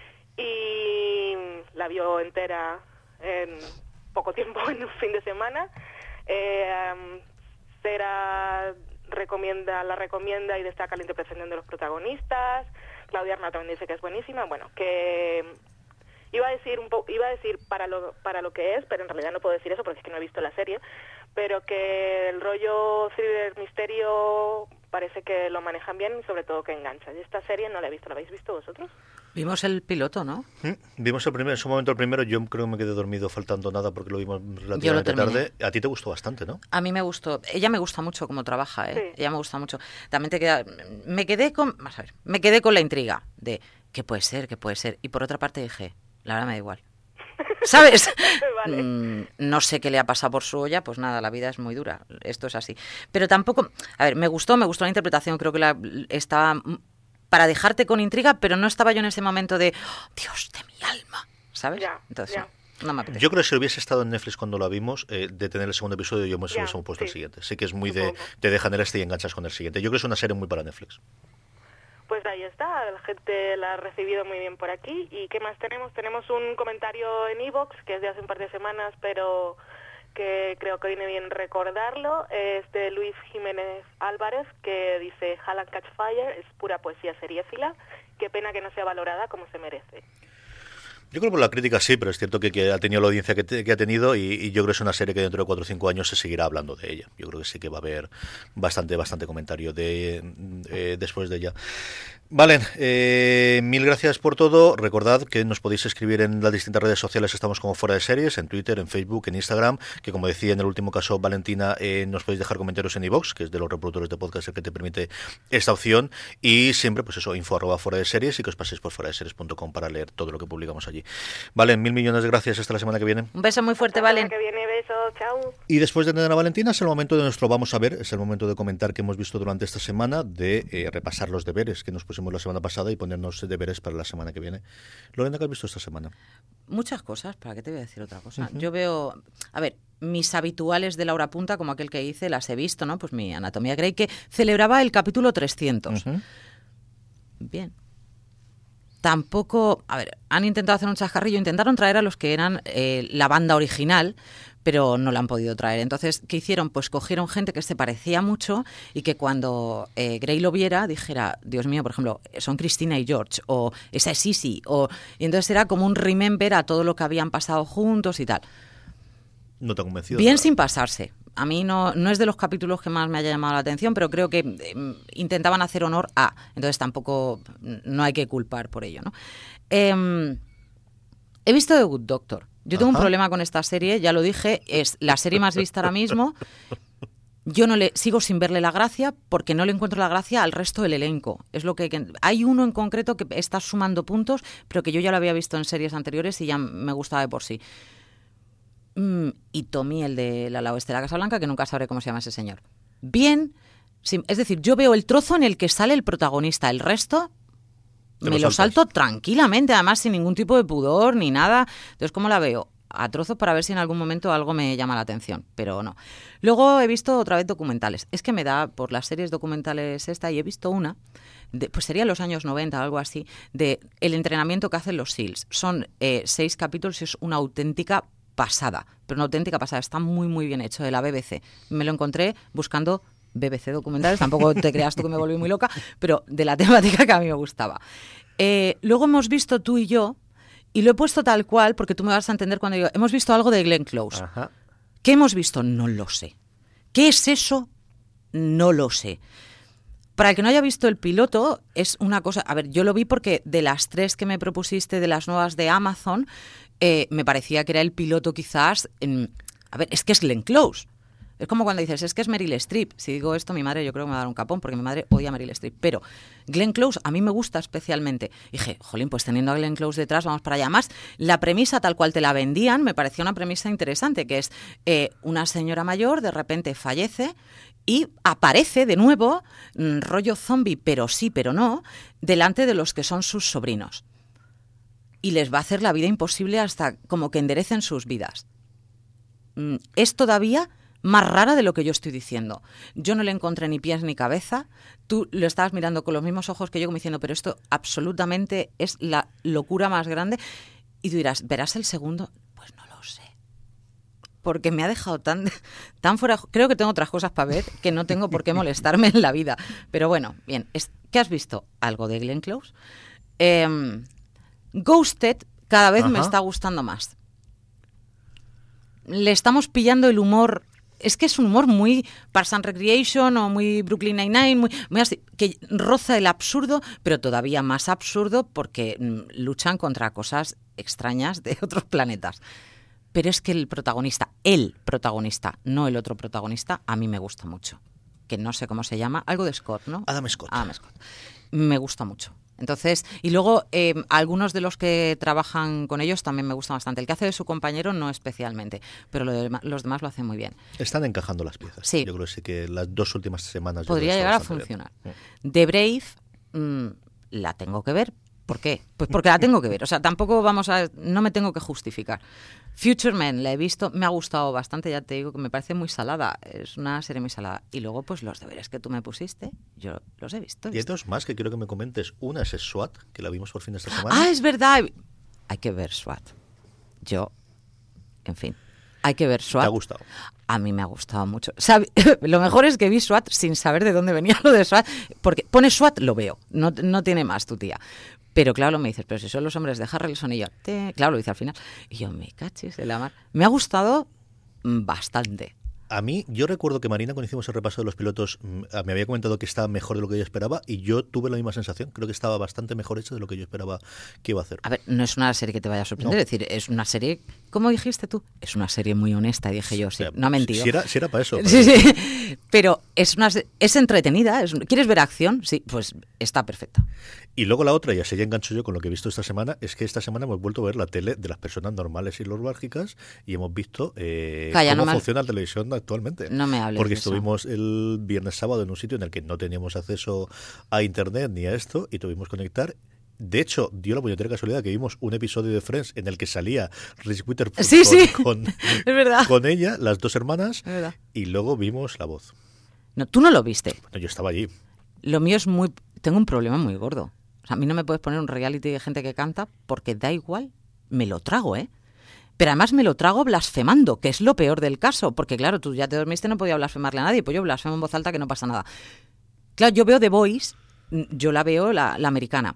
y la vio entera en poco tiempo, en un fin de semana. Eh, um, Cera recomienda, la recomienda y destaca la interpretación de los protagonistas. Claudia Arna también dice que es buenísima. Bueno, que iba a decir un po iba a decir para lo para lo que es, pero en realidad no puedo decir eso porque es que no he visto la serie, pero que el rollo thriller misterio parece que lo manejan bien y sobre todo que engancha. Y esta serie no la he visto, ¿la habéis visto vosotros? Vimos el piloto, ¿no? Mm, Vimos el primero, en su momento el primero, yo creo que me quedé dormido faltando nada porque lo vimos relativamente terminé. tarde. A ti te gustó bastante, ¿no? A mí me gustó. Ella me gusta mucho cómo trabaja, ¿eh? Sí. Ella me gusta mucho. También te queda... Me quedé con... Vamos a ver. Me quedé con la intriga de qué puede ser, qué puede ser. Y por otra parte dije, la verdad me da igual. ¿Sabes? Vale. Mm, no sé qué le ha pasado por su olla, pues nada, la vida es muy dura. Esto es así. Pero tampoco... A ver, me gustó, me gustó la interpretación. Creo que la estaba... para dejarte con intriga, pero no estaba yo en ese momento de oh, Dios de mi alma, ¿sabes? Ya, Entonces, ya. no, no me apetece. Yo creo que si hubiese estado en Netflix cuando la vimos, eh, de tener el segundo episodio, yo me Ya, hubiésemos puesto el sí. siguiente. Sí que es muy de Supongo. te dejan el este y enganchas con el siguiente. Yo creo que es una serie muy para Netflix. Pues ahí está, la gente la ha recibido muy bien por aquí. ¿Y qué más tenemos? Tenemos un comentario en iVoox, que es de hace un par de semanas, pero que creo que viene bien recordarlo. Es de Luis Jiménez Álvarez, que dice: Hal and Catch Fire es pura poesía seriéfila. Qué pena que no sea valorada como se merece. Yo creo que por la crítica sí, pero es cierto que, que ha tenido la audiencia que, te, que ha tenido y, y yo creo que es una serie que dentro de cuatro o cinco años se seguirá hablando de ella. Yo creo que sí que va a haber bastante bastante comentario de eh, después de ella. Vale, eh, mil gracias por todo. Recordad que nos podéis escribir en las distintas redes sociales, estamos como Fuera de Series, en Twitter, en Facebook, en Instagram, que como decía en el último caso Valentina, eh, nos podéis dejar comentarios en iVoox, que es de los reproductores de podcast el que te permite esta opción, y siempre pues eso, info arroba fuera de series, y que os paséis por fuera de series punto com para leer todo lo que publicamos allí. Vale, mil millones de gracias, hasta la semana que viene. Un beso muy fuerte, Hasta la Valen. semana que viene, besos, chao. Y después de tener a Valentina, es el momento de nuestro Vamos a ver, es el momento de comentar qué hemos visto durante esta semana, de eh, repasar los deberes que nos pusimos la semana pasada y ponernos deberes para la semana que viene. Lorena, ¿qué has visto esta semana? Muchas cosas, ¿para qué te voy a decir otra cosa? Uh-huh. Yo veo, a ver, mis habituales de Laura Punta, como aquel que hice, las he visto, ¿no? Pues mi Anatomía Grey, que celebraba el capítulo trescientos. Uh-huh. Bien. Tampoco, a ver, han intentado hacer un chascarrillo, intentaron traer a los que eran eh, la banda original, pero no la han podido traer. Entonces, ¿qué hicieron? Pues cogieron gente que se parecía mucho y que cuando eh, Grey lo viera dijera, Dios mío, por ejemplo, son Cristina y George, o esa es Sissy, o... y entonces era como un remember a todo lo que habían pasado juntos y tal. No te ha convencido. Bien, sin pasarse. A mí no, no es de los capítulos que más me haya llamado la atención, pero creo que eh, intentaban hacer honor a. Entonces tampoco, no hay que culpar por ello, ¿no? Eh, he visto The Good Doctor. Yo tengo Ajá. un problema con esta serie, ya lo dije, es la serie más vista ahora mismo. Yo no le sigo sin verle la gracia porque no le encuentro la gracia al resto del elenco. Es lo que, que hay uno en concreto que está sumando puntos, pero que yo ya lo había visto en series anteriores y ya me gustaba de por sí. Mm, y Tommy, el de la oeste de la Casa Blanca, que nunca sabré cómo se llama ese señor. Bien, sí, es decir, yo veo el trozo en el que sale el protagonista, el resto me lo salto tranquilamente, además sin ningún tipo de pudor ni nada. Entonces, ¿cómo la veo? A trozos para ver si en algún momento algo me llama la atención, pero no. Luego he visto otra vez documentales. Es que me da por las series documentales esta, y he visto una, de, pues sería los años noventa, algo así, de el entrenamiento que hacen los SEALs. Son eh, seis capítulos y es una auténtica pasada, pero una auténtica pasada. Está muy, muy bien hecho, de la B B C. Me lo encontré buscando B B C documentales, tampoco te creas tú que me volví muy loca, pero de la temática que a mí me gustaba. Eh, luego hemos visto tú y yo, y lo he puesto tal cual, porque tú me vas a entender cuando digo, hemos visto algo de Glenn Close. Ajá. ¿Qué hemos visto? No lo sé. ¿Qué es eso? No lo sé. Para el que no haya visto el piloto, es una cosa... A ver, yo lo vi porque de las tres que me propusiste, de las nuevas de Amazon, eh, me parecía que era el piloto quizás... En, a ver, es que es Glenn Close. Es como cuando dices, es que es Meryl Streep. Si digo esto, mi madre yo creo que me va a dar un capón, porque mi madre odia a Meryl Streep. Pero Glenn Close a mí me gusta especialmente. Y dije, jolín, pues teniendo a Glenn Close detrás, vamos para allá. Más, la premisa tal cual te la vendían me parecía una premisa interesante, que es eh, una señora mayor de repente fallece y aparece de nuevo, mmm, rollo zombie, pero sí, pero no, delante de los que son sus sobrinos. Y les va a hacer la vida imposible hasta como que enderecen sus vidas. Mm, es todavía... más rara de lo que yo estoy diciendo. Yo no le encontré ni pies ni cabeza. Tú lo estabas mirando con los mismos ojos que yo, como diciendo, pero esto absolutamente es la locura más grande. Y tú dirás, ¿verás el segundo? Pues no lo sé. Porque me ha dejado tan, tan fuera... Creo que tengo otras cosas para ver que no tengo por qué molestarme en la vida. Pero bueno, bien. ¿Qué has visto? ¿Algo de Glenn Close? Eh, Ghosted cada vez Ajá. me está gustando más. Le estamos pillando el humor... Es que es un humor muy Parks and Recreation o muy Brooklyn Nine-Nine, muy, muy así, que roza el absurdo, pero todavía más absurdo porque mm, luchan contra cosas extrañas de otros planetas. Pero es que el protagonista, el protagonista, no el otro protagonista, a mí me gusta mucho. Que no sé cómo se llama, algo de Scott, ¿no? Adam Scott. Adam Scott. Me gusta mucho. Entonces, y luego eh, algunos de los que trabajan con ellos también me gustan bastante. El que hace de su compañero no especialmente, pero lo de, los demás lo hacen muy bien. Están encajando las piezas. Sí. Yo creo que sí que las dos últimas semanas... Podría llegar a funcionar. Bien. The Brave, mmm, la tengo que ver, ¿Por qué? Pues porque la tengo que ver. O sea, tampoco vamos a... No me tengo que justificar. Future Men, la he visto, me ha gustado bastante, ya te digo que me parece muy salada. Es una serie muy salada. Y luego, pues los deberes que tú me pusiste, yo los he visto. he Y hay visto. dos más que quiero que me comentes. Una es SWAT, que la vimos por fin esta semana. Ah, es verdad. Hay que ver SWAT. Yo, en fin, hay que ver SWAT. ¿Te ha gustado? A mí me ha gustado mucho. Sabe- lo mejor es que vi SWAT sin saber de dónde venía lo de SWAT, porque pone SWAT, lo veo, no, no tiene más tu tía. Pero claro, me dices, pero si son los hombres de Harrelson, y yo, te... claro, lo dice al final. Y yo, me cachis de la mar. Me ha gustado mm, bastante. A mí, yo recuerdo que Marina, cuando hicimos el repaso de los pilotos, mm, me había comentado que estaba mejor de lo que yo esperaba y yo tuve la misma sensación. Creo que estaba bastante mejor hecha de lo que yo esperaba que iba a hacer. A ver, no es una serie que te vaya a sorprender, No. es decir, es una serie, ¿cómo dijiste tú? Es una serie muy honesta, dije yo, sí, O sea, no ha mentido. Si era, si era para eso. Sí, sí, pero es una se- es entretenida, es- ¿quieres ver acción? Sí, pues está perfecta. Y luego la otra, y así ya engancho yo con lo que he visto esta semana, es que esta semana hemos vuelto a ver la tele de las personas normales y normálgicas y hemos visto eh, Calla, cómo no me- funciona la televisión actualmente. No me hables Porque de eso. estuvimos el viernes sábado en un sitio en el que no teníamos acceso a internet ni a esto y tuvimos que conectar. De hecho, dio la puñetera casualidad que vimos un episodio de Friends en el que salía Reese Witherspoon Sí, con, sí, con, es verdad. con ella, las dos hermanas, Es verdad. y luego vimos La Voz. No, tú no lo viste. Bueno, yo estaba allí. Lo mío es muy... Tengo un problema muy gordo. O sea, a mí no me puedes poner un reality de gente que canta porque da igual, me lo trago, ¿eh? Pero además me lo trago blasfemando, que es lo peor del caso. Porque claro, tú ya te dormiste, no podía blasfemarle a nadie. Pues yo blasfemo en voz alta que no pasa nada. Claro, yo veo The Voice, yo la veo la, la americana.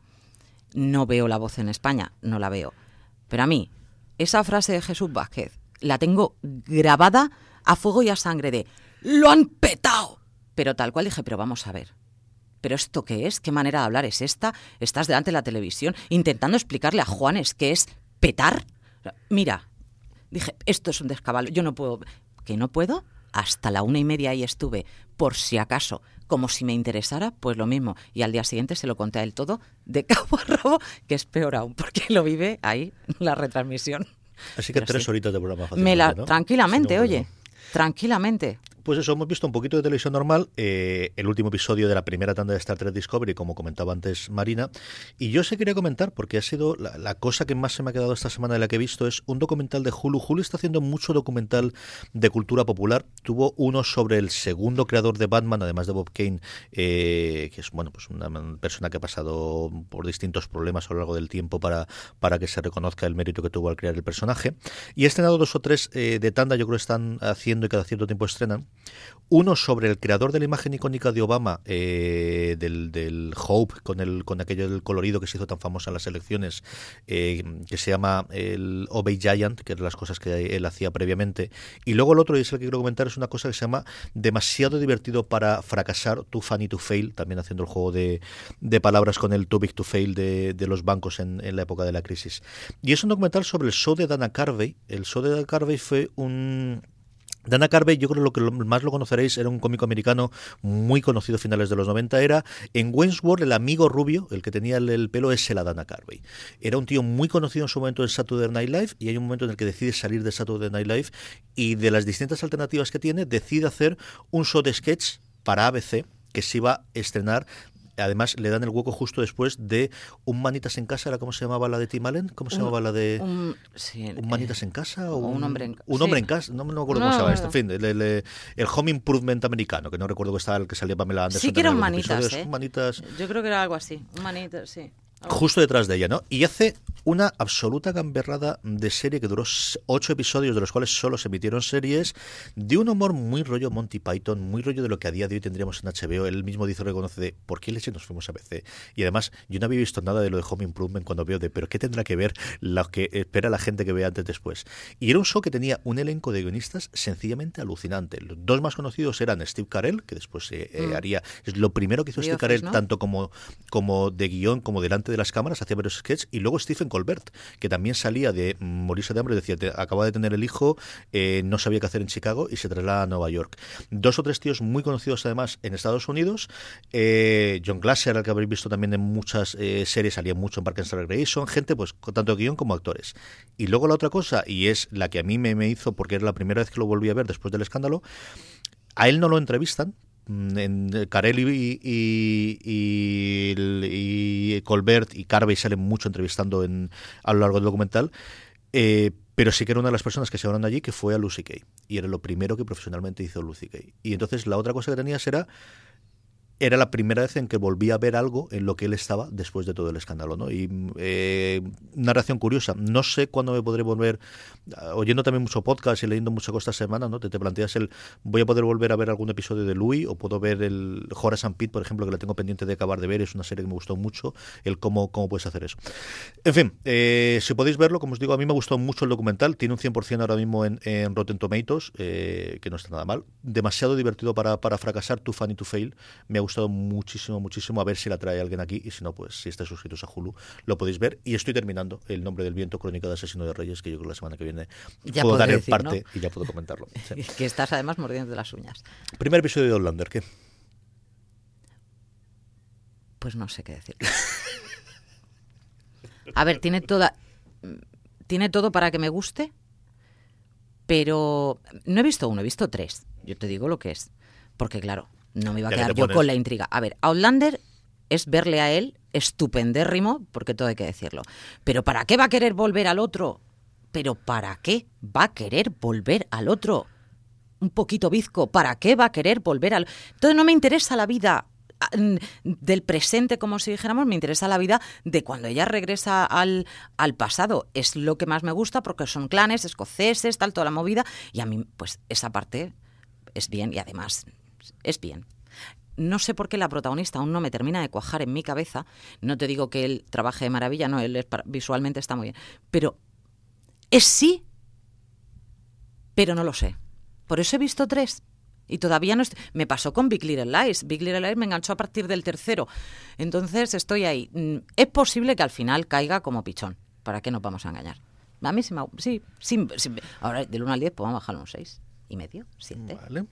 No veo La Voz en España, no la veo. Pero a mí, esa frase de Jesús Vázquez, la tengo grabada a fuego y a sangre de ¡lo han petado! Pero tal cual dije, pero vamos a ver. ¿Pero esto qué es? ¿Qué manera de hablar es esta? Estás delante de la televisión intentando explicarle a Juanes qué es petar. Mira, dije, esto es un descabalo. Yo no puedo. ¿Que no puedo? Hasta la una y media ahí estuve, por si acaso. Como si me interesara, pues lo mismo. Y al día siguiente se lo conté a él todo, de cabo a rabo, que es peor aún, porque lo vive ahí, la retransmisión. Así que Pero tres sí. horitas de programa fácil. Me la, ¿no? tranquilamente, Sin ningún oye, problema. tranquilamente. Pues eso, hemos visto un poquito de televisión normal, eh, el último episodio de la primera tanda de Star Trek Discovery, como comentaba antes Marina, y yo se quería comentar, porque ha sido la, la cosa que más se me ha quedado esta semana de la que he visto, es un documental de Hulu. Hulu está haciendo mucho documental de cultura popular. Tuvo uno sobre el segundo creador de Batman, además de Bob Kane, eh, que es bueno pues una persona que ha pasado por distintos problemas a lo largo del tiempo para, para que se reconozca el mérito que tuvo al crear el personaje. Y he estrenado dos o tres eh, de tanda, yo creo que están haciendo y cada cierto tiempo estrenan. Uno sobre el creador de la imagen icónica de Obama, eh, del, del Hope, con el con aquello del colorido que se hizo tan famosa en las elecciones, eh, que se llama el Obey Giant, que eran las cosas que él hacía previamente. Y luego el otro, y es el que quiero comentar, es una cosa que se llama Demasiado divertido para fracasar, Too Funny to Fail, también haciendo el juego de, de palabras con el Too Big to Fail de, de los bancos en, en la época de la crisis. Y es un documental sobre el show de Dana Carvey. El show de Dana Carvey fue un... Dana Carvey, yo creo que lo que lo, más lo conoceréis, era un cómico americano muy conocido a finales de los noventa. Era en Wayne's World, el amigo rubio, el que tenía el, el pelo, es el Dana Carvey. Era un tío muy conocido en su momento en Saturday Night Live, y hay un momento en el que decide salir de Saturday Night Live y de las distintas alternativas que tiene, decide hacer un show de sketch para A B C que se iba a estrenar. Además, le dan el hueco justo después de Un Manitas en Casa. ¿Era cómo se llamaba la de Tim Allen? ¿Cómo se Un- llamaba la de Un, sí, un Manitas en Casa? O o Un Hombre en Ca- Un Hombre sí. en Casa. No, no me acuerdo No, cómo se llama no, este. no. En fin, el, el, el Home Improvement americano, que no recuerdo que estaba el que salía Pamela Anderson. Sí que era un también en algunos Manitas, episodios. ¿eh? Un Manitas Yo creo que era algo así. Un manito, sí. Algo justo detrás de ella, ¿no? Y hace una absoluta gamberrada de serie que duró s- ocho episodios, de los cuales solo se emitieron series, de un humor muy rollo Monty Python, muy rollo de lo que a día de hoy tendríamos en H B O. Él mismo dice, reconoce de ¿por qué leche nos fuimos a B C? Y además, yo no había visto nada de lo de Home Improvement cuando veo de ¿pero qué tendrá que ver lo que espera la gente que vea antes después? Y era un show que tenía un elenco de guionistas sencillamente alucinante. Los dos más conocidos eran Steve Carell, que después eh, eh, Mm. haría... Es lo primero que hizo The Steve Office, Carell, ¿no? tanto como, como de guión, como delante de las cámaras, hacía varios sketches. Y luego Stephen Colbert, que también salía de morirse de hambre, decía, te- acaba de tener el hijo, eh, no sabía qué hacer en Chicago y se traslada a Nueva York. Dos o tres tíos muy conocidos además en Estados Unidos. eh, John Glasser, al que habréis visto también en muchas eh, series, salía mucho en Parks and Recreation, gente pues con tanto guión como actores. Y luego la otra cosa, y es la que a mí me, me hizo, porque era la primera vez que lo volví a ver después del escándalo, a él no lo entrevistan, en Carell y, y, y, y Colbert y Carvey salen mucho entrevistando en, a lo largo del documental, eh, pero sí que era una de las personas que se hablaron allí que fue a Lucy Kay, y era lo primero que profesionalmente hizo Lucy Kay. Y entonces la otra cosa que tenías era era la primera vez en que volví a ver algo en lo que él estaba después de todo el escándalo, ¿no? Y eh, una reacción curiosa. No sé cuándo me podré volver, oyendo también mucho podcast y leyendo muchas cosas esta semana, ¿no? Te, te planteas el, voy a poder volver a ver algún episodio de Louis, o puedo ver el Horace and Pete, por ejemplo, que la tengo pendiente de acabar de ver, es una serie que me gustó mucho, el cómo, cómo puedes hacer eso. En fin, eh, si podéis verlo, como os digo, a mí me gustó mucho el documental, tiene un cien por ciento ahora mismo en, en Rotten Tomatoes, eh, que no está nada mal, demasiado divertido para, para fracasar, too funny to fail, me ha gustado muchísimo, muchísimo, a ver si la trae alguien aquí, y si no, pues si estáis suscritos a Hulu, lo podéis ver. Y estoy terminando El nombre del viento, crónica de asesino de reyes, que yo creo que la semana que viene ya puedo dar el decir, parte, ¿no? Y ya puedo comentarlo. Sí. Que estás además mordiendo de las uñas. Primer episodio de Outlander, ¿qué? Pues no sé qué decir. A ver, tiene toda, tiene todo para que me guste, pero no he visto uno, he visto tres. Yo te digo lo que es, porque claro, no me iba a Ya que quedar te yo pones. con la intriga. A ver, Outlander es verle a él estupendérrimo, porque todo hay que decirlo. Pero ¿para qué va a querer volver al otro? ¿Pero para qué va a querer volver al otro? Un poquito bizco. ¿Para qué va a querer volver al...? Entonces no me interesa la vida del presente, como si dijéramos, me interesa la vida de cuando ella regresa al, al pasado. Es lo que más me gusta, porque son clanes escoceses, tal, toda la movida. Y a mí, pues, esa parte es bien, y además es bien. No sé por qué la protagonista aún no me termina de cuajar en mi cabeza. No te digo que él trabaje de maravilla, no, él es, visualmente está muy bien. Pero es sí, pero no lo sé. Por eso he visto tres. Y todavía no estoy... Me pasó con Big Little Lies. Big Little Lies me enganchó a partir del tercero. Entonces estoy ahí. Es posible que al final caiga como pichón. ¿Para qué nos vamos a engañar? A mí sí me... Sí, sí, sí. Ahora, del uno al diez, pues vamos a bajarlo un seis. ¿Y medio? ¿siete? Vale.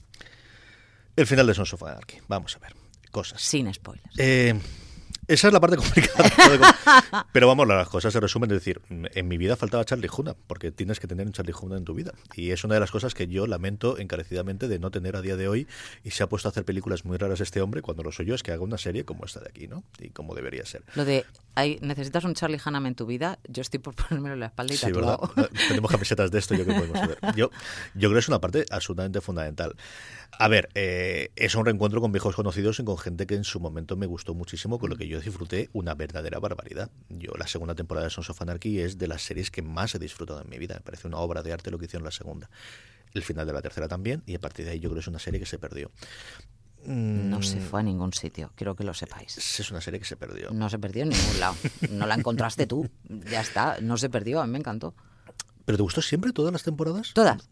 El final de Sons of Anarchy. Vamos a ver. Cosas. Sin spoilers. Eh... Esa es la parte complicada. Pero vamos, las cosas se resumen. Es decir, en mi vida faltaba Charlie Hunnam, porque tienes que tener un Charlie Hunnam en tu vida. Y es una de las cosas que yo lamento encarecidamente de no tener a día de hoy. Y se ha puesto a hacer películas muy raras este hombre, cuando lo soy yo, es que haga una serie como esta de aquí, ¿no? Y como debería ser. Lo de, hay, necesitas un Charlie Hunnam en tu vida, yo estoy por ponérmelo en la espalda y Sí, tatuado. ¿verdad? Tenemos camisetas de esto, yo creo que podemos ver. Yo, yo creo que es una parte absolutamente fundamental. A ver, eh, es un reencuentro con viejos conocidos y con gente que en su momento me gustó muchísimo, con lo que yo disfruté una verdadera barbaridad. Yo la segunda temporada de Sons of Anarchy es de las series que más he disfrutado en mi vida. Me parece una obra de arte lo que hicieron en la segunda. El final de la tercera también, y a partir de ahí yo creo que es una serie que se perdió. No se fue a ningún sitio, quiero que lo sepáis. Es una serie que se perdió. No se perdió en ningún lado. No la encontraste tú. Ya está, no se perdió, a mí me encantó. ¿Pero te gustó siempre todas las temporadas? Todas.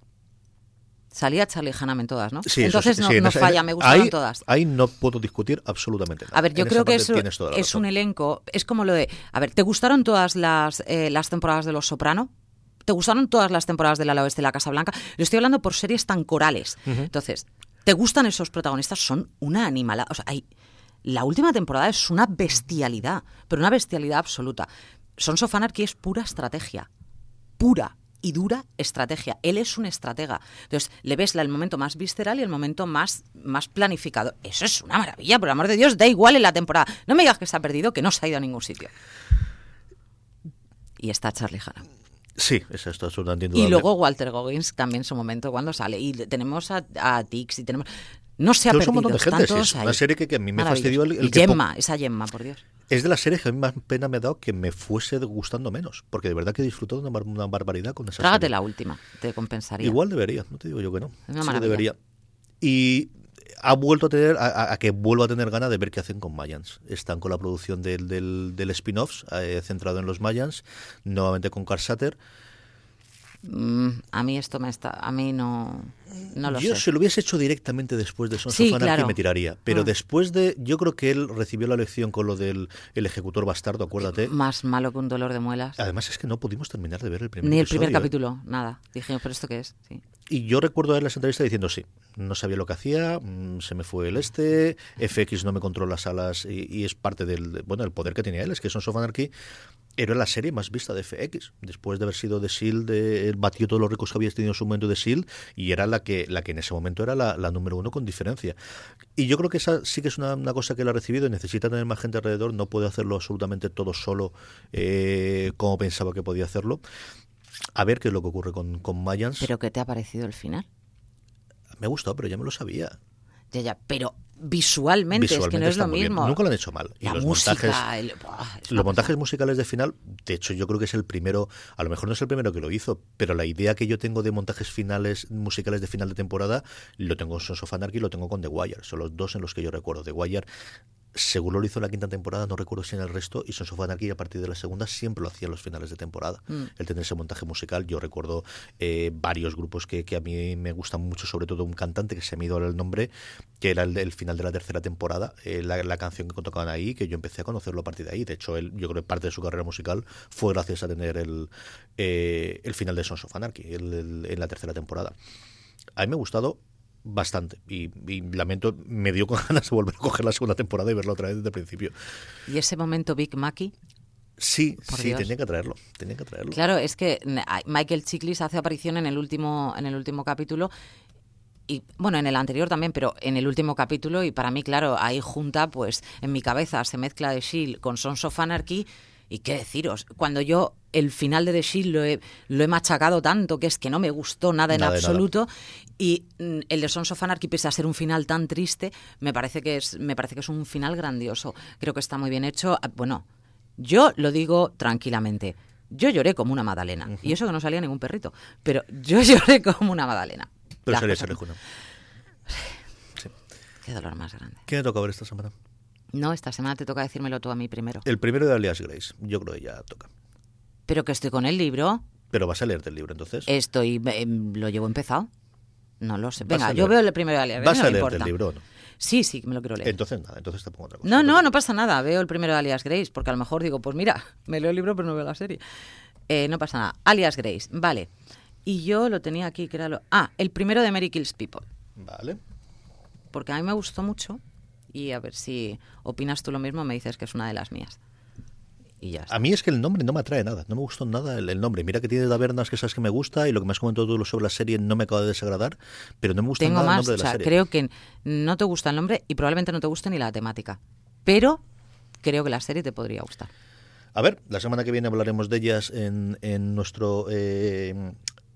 Salía Charlie Hunnam en todas, ¿no? Sí, Entonces sí, no, sí, no esa- falla, me gustaron ahí, todas. Ahí no puedo discutir absolutamente nada. A ver, yo En creo esa que parte eso tienes toda la es razón. un elenco, es como lo de... A ver, ¿te gustaron todas las, eh, las temporadas de Los Soprano? ¿Te gustaron todas las temporadas de La Oeste de la Casa Blanca? Lo estoy hablando por series tan corales. Uh-huh. Entonces, ¿te gustan esos protagonistas? Son una animalada. O sea, hay... La última temporada es una bestialidad, pero una bestialidad absoluta. Sons of Anarchy es pura estrategia. Pura y dura estrategia. Él es un estratega. Entonces, le ves el momento más visceral y el momento más, más planificado. Eso es una maravilla, por el amor de Dios, da igual en la temporada. No me digas que se ha perdido, que no se ha ido a ningún sitio. Y está Charlie Hunnam. Sí, es esto, es absolutamente indudable. Y luego Walter Goggins también en su momento cuando sale. Y tenemos a, a Tix y tenemos... No se ha Tenemos perdido. un montón de gente, sí, es ahí. una serie que, que a mí me Maravilloso. fastidió el, el y que Gemma, esa Gemma, por Dios. Es de las series que a mí más pena me ha dado que me fuese gustando menos, porque de verdad que he disfrutado de una, bar- una barbaridad con esa Trágate serie. la última, te compensaría. Igual debería, no te digo yo que no. Es una Sí que maravilla. debería. Y ha vuelto a tener, a, a que vuelvo a tener ganas de ver qué hacen con Mayans. Están con la producción del, del, del spin-offs, eh, centrado en los Mayans, nuevamente con Carl Sutter. Mm, a mí esto me está... A mí no... No lo Yo sé. si lo hubiese hecho directamente después de Sons Sí, of Anarchy claro. me tiraría. Pero Ah. después de... Yo creo que él recibió la lección con lo del el ejecutor bastardo, acuérdate. Más malo que un dolor de muelas. Además es que no pudimos terminar de ver el primer Ni el episodio, primer ¿eh? capítulo, nada. Dijimos, ¿pero esto qué es? Sí. Y yo recuerdo ver las entrevistas diciendo sí, no sabía lo que hacía, mm, se me fue el este, F X no me controla las alas y, y es parte del bueno el poder que tenía él, es que Sons of Anarchy era la serie más vista de F X, después de haber sido de S H I E L D, eh, batió todos los récords que había tenido en su momento de S H I E L D, y era la que la que en ese momento era la, la número uno con diferencia. Y yo creo que esa sí que es una, una cosa que él ha recibido, y necesita tener más gente alrededor, no puede hacerlo absolutamente todo solo eh, como pensaba que podía hacerlo. A ver qué es lo que ocurre con, con Mayans. ¿Pero qué te ha parecido el final? Me ha gustado, pero ya me lo sabía. Ya, ya, pero visualmente, Visualmente es que no es está lo muy bien. mismo. Nunca lo han hecho mal. Y La los música, montajes, el- buah, es los una montajes pasada. musicales de final, de hecho yo creo que es el primero, a lo mejor no es el primero que lo hizo, pero la idea que yo tengo de montajes finales musicales de final de temporada lo tengo en Sons of Anarchy y lo tengo con The Wire. Son los dos en los que yo recuerdo. The Wire seguro lo hizo en la quinta temporada, no recuerdo si en el resto, y Sons of Anarchy a partir de la segunda siempre lo hacía en los finales de temporada. Mm. El tener ese montaje musical, yo recuerdo eh, varios grupos que, que a mí me gustan mucho, sobre todo un cantante que se me ha ido el nombre, que era el, el final de la tercera temporada, eh, la, la canción que tocaban ahí, que yo empecé a conocerlo a partir de ahí. De hecho, él, yo creo que parte de su carrera musical fue gracias a tener el, eh, el final de Sons of Anarchy el, el, en la tercera temporada. A mí me ha gustado bastante y, y lamento, me dio con ganas de volver a coger la segunda temporada y verla otra vez desde el principio. Y ese momento Big Mackey, Sí, Por sí, Dios. tenía que traerlo, tenía que traerlo. claro, es que n- a- Michael Chiklis hace aparición en el último en el último capítulo y bueno, en el anterior también, pero en el último capítulo, y para mí, claro, ahí junta, pues en mi cabeza se mezcla The S H I E L D con Sons of Anarchy. Y qué deciros, cuando yo el final de The S H I E L D lo he, lo he machacado tanto, que es que no me gustó nada en Nada de absoluto, y mm, el de Sons of Anarchy, pese a ser un final tan triste, me parece que es me parece que es un final grandioso. Creo que está muy bien hecho. Ah, Bueno, yo lo digo tranquilamente. Yo lloré como una magdalena. Uh-huh. Y eso que no salía ningún perrito. Pero yo lloré como una magdalena. Pero Las sería cosas- Sergio. Sí. Qué dolor más grande. ¿Qué me toca ver esta semana? No, esta semana te toca decírmelo tú a mí primero. El primero de Alias Grace, yo creo que ya toca. Pero que estoy con el libro. Pero vas a leerte el libro entonces. Estoy, eh, lo llevo empezado. No lo sé. ¿Vas Venga, a yo leer? veo el primero de Alias ¿Vas Grace, a no me leerte importa. el libro o no? Sí, sí, me lo quiero leer. Entonces nada, entonces te pongo otra cosa. No, no, no pasa nada. Veo el primero de Alias Grace, porque a lo mejor digo, pues mira, me leo el libro pero no veo la serie. Eh, no pasa nada. Alias Grace, vale. Y yo lo tenía aquí, que era lo... Ah, el primero de Mary Kills People. Vale. Porque a mí me gustó mucho. Y a ver si opinas tú lo mismo, me dices que es una de las mías. Y ya está. A mí es que el nombre no me atrae nada, no me gustó nada el, el nombre. Mira que tiene tabernas que sabes que me gusta y lo que me has comentado tú sobre la serie no me acaba de desagradar, pero no me gusta Tengo nada el más, nombre o de la sea, serie. creo que no te gusta el nombre y probablemente no te guste ni la temática. Pero creo que la serie te podría gustar. A ver, la semana que viene hablaremos de ellas en, en nuestro... Eh,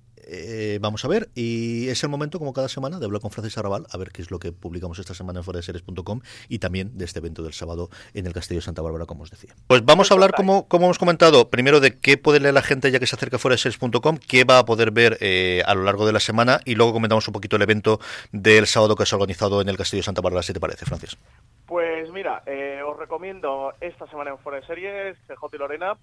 eh, vamos a ver, y es el momento, como cada semana, de hablar con Francis Arrabal, a ver qué es lo que publicamos esta semana en fuera de series punto com y también de este evento del sábado en el Castillo de Santa Bárbara, como os decía. Pues vamos a hablar, como, como hemos comentado, primero de qué puede leer la gente ya que se acerca fuera de series punto com, qué va a poder ver eh, a lo largo de la semana, y luego comentamos un poquito el evento del sábado que se ha organizado en el Castillo de Santa Bárbara, si te parece, Francis. Pues mira, eh, os recomiendo esta semana en Fuera de Series, C J y Lorena,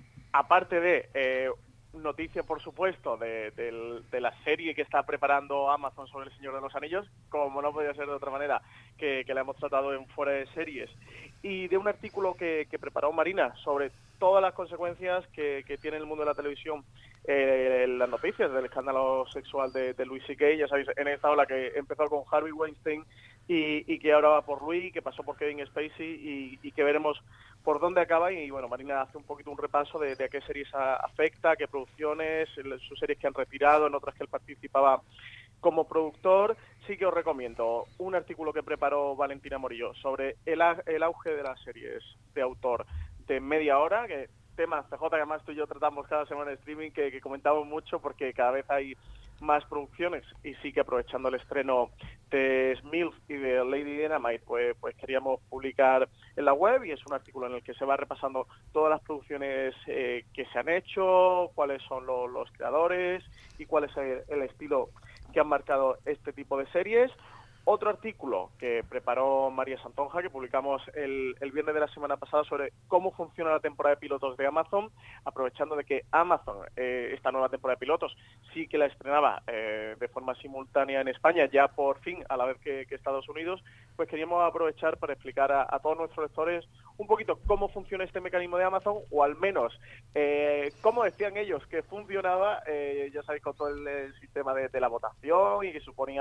aparte de eh, noticia, por supuesto, de, de, de la serie que está preparando Amazon sobre El Señor de los Anillos, como no podía ser de otra manera, que, que la hemos tratado en Fuera de Series, y de un artículo que, que preparó Marina sobre todas las consecuencias que, que tiene el mundo de la televisión, eh, las noticias del escándalo sexual de, de Louis C K, ya sabéis, en esta ola que empezó con Harvey Weinstein y, y que ahora va por Louis, que pasó por Kevin Spacey y, y que veremos por dónde acaba. Y bueno, Marina hace un poquito un repaso de, de a qué series a, afecta, a qué producciones, sus series que han retirado, en otras que él participaba como productor. Sí que os recomiendo un artículo que preparó Valentina Morillo sobre el, el auge de las series de autor de media hora, que temas, C J, que además tú y yo tratamos cada semana en streaming, que, que comentamos mucho porque cada vez hay más producciones, y sí que aprovechando el estreno de Smilf y de Lady Dynamite, pues, pues queríamos publicar en la web, y es un artículo en el que se va repasando todas las producciones eh, que se han hecho, cuáles son lo, los creadores y cuál es el, el estilo que han marcado este tipo de series. Otro artículo que preparó María Santonja, que publicamos el, el viernes de la semana pasada, sobre cómo funciona la temporada de pilotos de Amazon, aprovechando de que Amazon, eh, esta nueva temporada de pilotos, sí que la estrenaba eh, de forma simultánea en España, ya por fin, a la vez que, que Estados Unidos, pues queríamos aprovechar para explicar a, a todos nuestros lectores un poquito cómo funciona este mecanismo de Amazon, o al menos eh, cómo decían ellos que funcionaba, eh, ya sabéis, con todo el, el sistema de, de la votación, y que suponía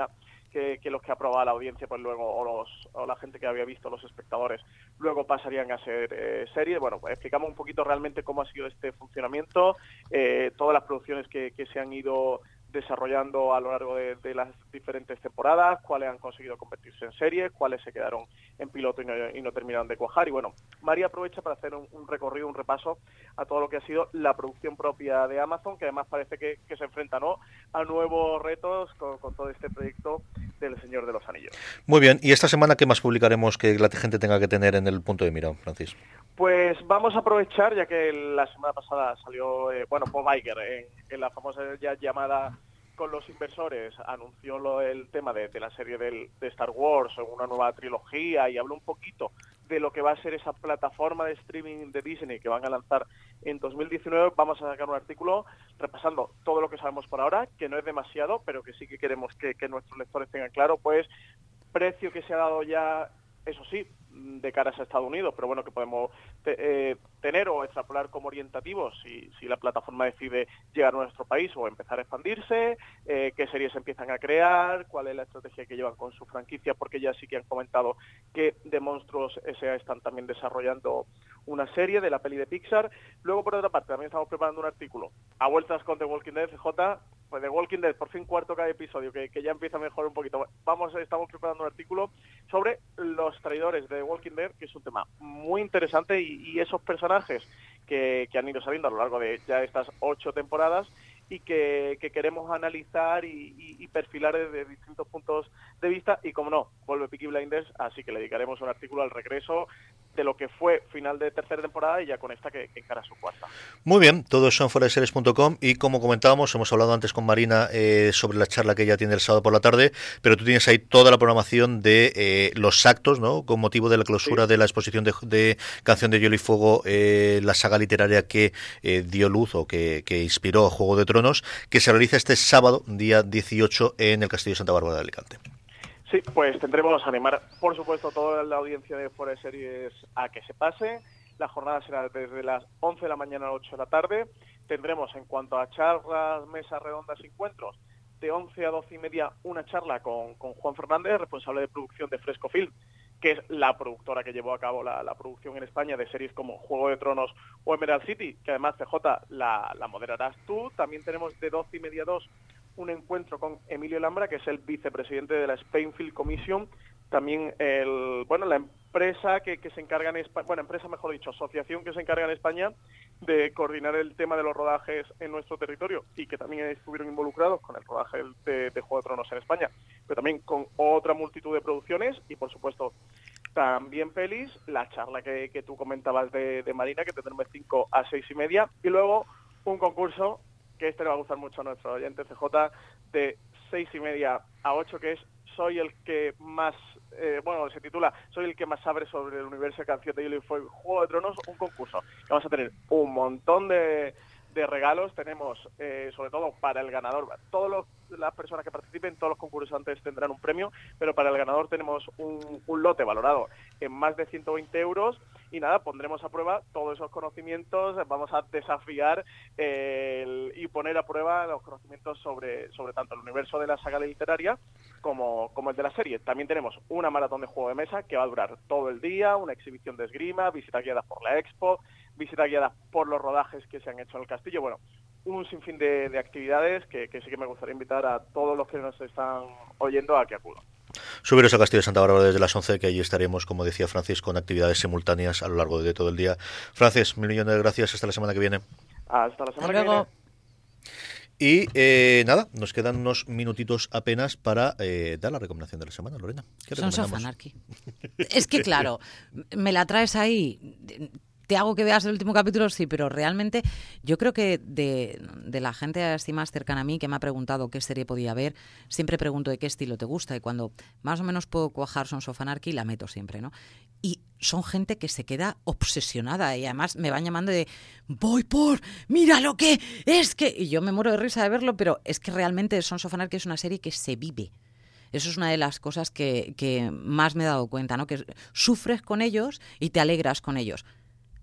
que, que los que aprobaba la audiencia, pues luego, o, los, o la gente que había visto, los espectadores, luego pasarían a ser eh, series. Bueno, pues explicamos un poquito realmente cómo ha sido este funcionamiento, eh, todas las producciones que, que se han ido desarrollando a lo largo de, de las diferentes temporadas, cuáles han conseguido convertirse en series, cuáles se quedaron en piloto y no, y no terminaron de cuajar. Y bueno, María aprovecha para hacer un, un recorrido, un repaso a todo lo que ha sido la producción propia de Amazon, que además parece que, que se enfrenta, ¿no?, a nuevos retos con, con todo este proyecto del Señor de los Anillos. Muy bien, ¿y esta semana qué más publicaremos que la gente tenga que tener en el punto de mira, Francis? Pues vamos a aprovechar, ya que la semana pasada salió, eh, bueno, Bob Iger en, en la famosa ya llamada con los inversores, anunció lo, el tema de, de la serie del, de Star Wars, una nueva trilogía, y habló un poquito de lo que va a ser esa plataforma de streaming de Disney que van a lanzar en dos mil diecinueve. Vamos a sacar un artículo repasando todo lo que sabemos por ahora, que no es demasiado, pero que sí que queremos que, que nuestros lectores tengan claro, pues, precio que se ha dado ya, eso sí, de caras a Estados Unidos, pero bueno, que podemos te, eh, tener o extrapolar como orientativos si, si la plataforma decide llegar a nuestro país o empezar a expandirse, eh, qué series empiezan a crear, cuál es la estrategia que llevan con su franquicia, porque ya sí que han comentado que de Monstruos S A están también desarrollando una serie de la peli de Pixar. Luego, por otra parte, también estamos preparando un artículo a vueltas con The Walking Dead, J. Pues The Walking Dead, por fin cuarto cada episodio, que, que ya empieza a mejorar un poquito. Vamos, estamos preparando un artículo sobre los traidores de The Walking Dead, que es un tema muy interesante, y, y esos personajes que, que han ido saliendo a lo largo de ya estas ocho temporadas y que, que queremos analizar y, y, y perfilar desde distintos puntos de vista. Y como no, vuelve Peaky Blinders, así que le dedicaremos un artículo al regreso de lo que fue final de tercera temporada y ya con esta que, que encara su cuarta. Muy bien, todo eso en fuera de series punto com, y como comentábamos, hemos hablado antes con Marina eh, sobre la charla que ella tiene el sábado por la tarde, pero tú tienes ahí toda la programación de eh, los actos, ¿no?, con motivo de la clausura sí. de la exposición de, de Canción de Hielo y Fuego, eh, la saga literaria que eh, dio luz o que, que inspiró a Juego de Tronos, que se realiza este sábado, día dieciocho, en el Castillo de Santa Bárbara de Alicante. Sí, pues tendremos a animar, por supuesto, toda la audiencia de Fuera de Series a que se pase. La jornada será desde las once de la mañana a las ocho de la tarde. Tendremos, en cuanto a charlas, mesas redondas y encuentros, de once a doce y media una charla con, con Juan Fernández, responsable de producción de Fresco Film, que es la productora que llevó a cabo la, la producción en España de series como Juego de Tronos o Emerald City, que además, C J, la, la moderarás tú. También tenemos de doce y media a dos un encuentro con Emilio Lambra, que es el vicepresidente de la Spain Film Commission, también el, bueno, la empresa que, que se encarga en España, bueno, empresa mejor dicho, asociación que se encarga en España de coordinar el tema de los rodajes en nuestro territorio, y que también estuvieron involucrados con el rodaje de, de Juego de Tronos en España, pero también con otra multitud de producciones y, por supuesto, también pelis. La charla que, que tú comentabas de, de Marina, que tendremos de cinco a seis y media, y luego un concurso que este le va a gustar mucho a nuestro oyente, C J, de seis y media a ocho, que es Soy el que más, eh, bueno, se titula Soy el que más sabe sobre el universo de Canción de Hielo y Fuego, Juego de Tronos, un concurso. Vamos a tener un montón de, de regalos. Tenemos, eh, sobre todo para el ganador, todas las personas que participen, todos los concursantes tendrán un premio, pero para el ganador tenemos un, un lote valorado en más de ciento veinte euros. Y nada, pondremos a prueba todos esos conocimientos, vamos a desafiar eh, el, y poner a prueba los conocimientos sobre, sobre tanto el universo de la saga literaria como, como el de la serie. También tenemos una maratón de juego de mesa que va a durar todo el día, una exhibición de esgrima, visita guiada por la Expo, visita guiada por los rodajes que se han hecho en el castillo. Bueno, un sinfín de, de actividades que, que sí que me gustaría invitar a todos los que nos están oyendo a que acudan. Subiros al Castillo de Santa Bárbara desde las once, que allí estaremos, como decía Francis, con actividades simultáneas a lo largo de todo el día. Francis, mil millones de gracias. Hasta la semana que viene. Hasta la semana Hasta que luego. viene. Y eh, nada, nos quedan unos minutitos apenas para eh, dar la recomendación de la semana, Lorena. ¿Qué Sons of recomendamos? Anarchy. Es que claro, me la traes ahí, te hago que veas el último capítulo, sí, pero realmente yo creo que de, de la gente así más cercana a mí que me ha preguntado qué serie podía ver, siempre pregunto de qué estilo te gusta, y cuando más o menos puedo cuajar Sons of Anarchy, la meto siempre, ¿no? Y son gente que se queda obsesionada, y además me van llamando de voy por, mira lo que es que... Y yo me muero de risa de verlo, pero es que realmente Sons of Anarchy es una serie que se vive. Eso es una de las cosas que, que más me he dado cuenta, ¿no? Que sufres con ellos y te alegras con ellos.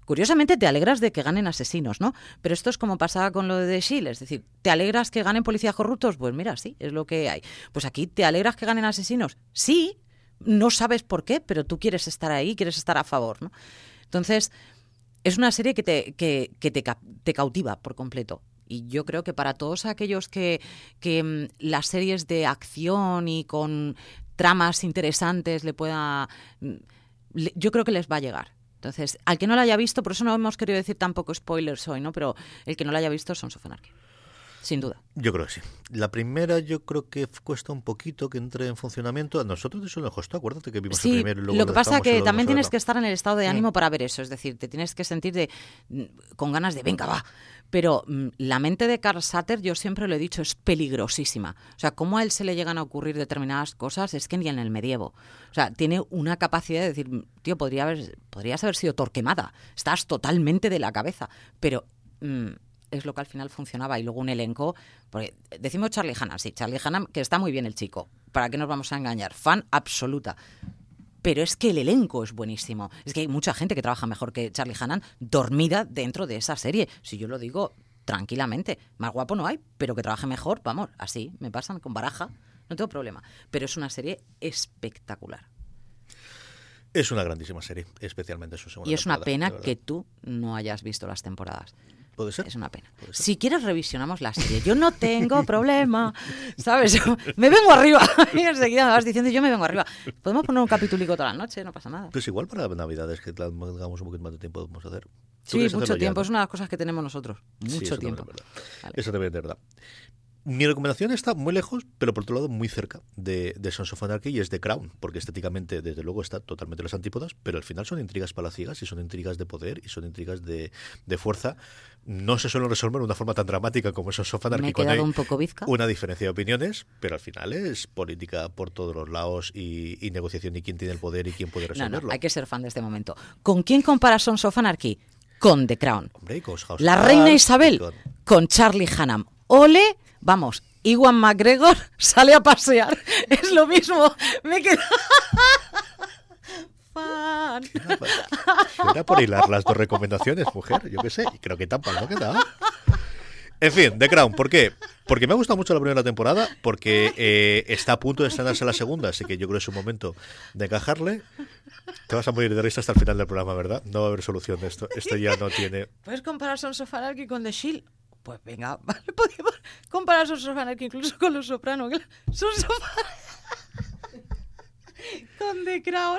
curiosamente te alegras de que ganen asesinos, ¿no? Pero esto es como pasaba con lo de The Shield, es decir, ¿te alegras que ganen policías corruptos? Pues mira, sí, es lo que hay. Pues aquí, ¿te alegras que ganen asesinos? Sí, no sabes por qué, pero tú quieres estar ahí, quieres estar a favor, ¿no? Entonces, es una serie que te, que, que te, te cautiva por completo. Y yo creo que para todos aquellos que, que mm, las series de acción y con tramas interesantes le pueda... Le, yo creo que les va a llegar. Entonces, al que no la haya visto, por eso no hemos querido decir tampoco spoilers hoy, ¿no? Pero el que no la haya visto, Sons of Anarchy. Sin duda. Yo creo que sí. La primera yo creo que cuesta un poquito que entre en funcionamiento. A nosotros eso nos costó, acuérdate que vimos sí, el primero y luego lo que lo pasa es que lo también tienes verlo. que estar en el estado de ánimo Mm. para ver eso. Es decir, te tienes que sentir de con ganas de, venga, va. Pero mm, la mente de Carl Sutter, yo siempre lo he dicho, es peligrosísima. O sea, cómo a él se le llegan a ocurrir determinadas cosas es que ni en el medievo. O sea, tiene una capacidad de decir, tío, podría haber, podrías haber sido Torquemada. Estás totalmente de la cabeza. Pero... Mm, es lo que al final funcionaba. Y luego un elenco, porque decimos Charlie Hunnam, sí, Charlie Hunnam, que está muy bien el chico, ¿para qué nos vamos a engañar? Fan absoluta. Pero es que el elenco es buenísimo. Es que hay mucha gente que trabaja mejor que Charlie Hunnam dormida dentro de esa serie. Si yo lo digo tranquilamente, más guapo no hay, pero que trabaje mejor, vamos, así me pasan con baraja, no tengo problema. Pero es una serie espectacular. Es una grandísima serie, especialmente su segunda Y es una temporada, pena que tú no hayas visto las temporadas. ¿Puede ser? Es una pena. Puede ser. Si quieres revisionamos la serie. Yo no tengo problema, ¿sabes? Yo me vengo arriba. Y enseguida me vas diciendo yo me vengo arriba. Podemos poner un capitulico toda la noche, no pasa nada. Pues igual para Navidades, que tengamos un poquito más de tiempo, podemos hacer. ¿Tú Sí, quieres mucho hacerlo ya, tiempo. no? Es una de las cosas que tenemos nosotros. Sí, Mucho eso tiempo. también es verdad. Vale. Eso también es verdad. Mi recomendación está muy lejos, pero por otro lado muy cerca de, de Sons of Anarchy, y es The Crown, porque estéticamente, desde luego, está totalmente las antípodas, pero al final son intrigas palaciegas y son intrigas de poder y son intrigas de, de fuerza. No se suelen resolver de una forma tan dramática como Sons of Anarchy. Me he cuando quedado hay un poco bizca. una diferencia de opiniones, pero al final es política por todos los lados y, y negociación y quién tiene el poder y quién puede No, resolverlo. no, hay que ser fan de este momento. ¿Con quién compara Sons of Anarchy? Con The Crown. Hombre, y con House La of reina Cards, Isabel y con- con Charlie Hunnam. Ole, vamos, Ewan McGregor sale a pasear. Es lo mismo. Me quedo... Fan. Era por hilar las dos recomendaciones, mujer, yo qué sé, y creo que tampoco no queda. En fin, The Crown, ¿por qué? Porque me ha gustado mucho la primera temporada, porque eh, está a punto de estrenarse la segunda, así que yo creo que es un momento de encajarle. Te vas a morir de risa hasta el final del programa, ¿verdad? No va a haber solución de esto. Esto ya no tiene... ¿Puedes comparar Sons of Anarchy con The Shield? Pues venga, vale, podemos comparar Sons of Anarchy incluso con Los Soprano. Sons of Anarchy con The Crown.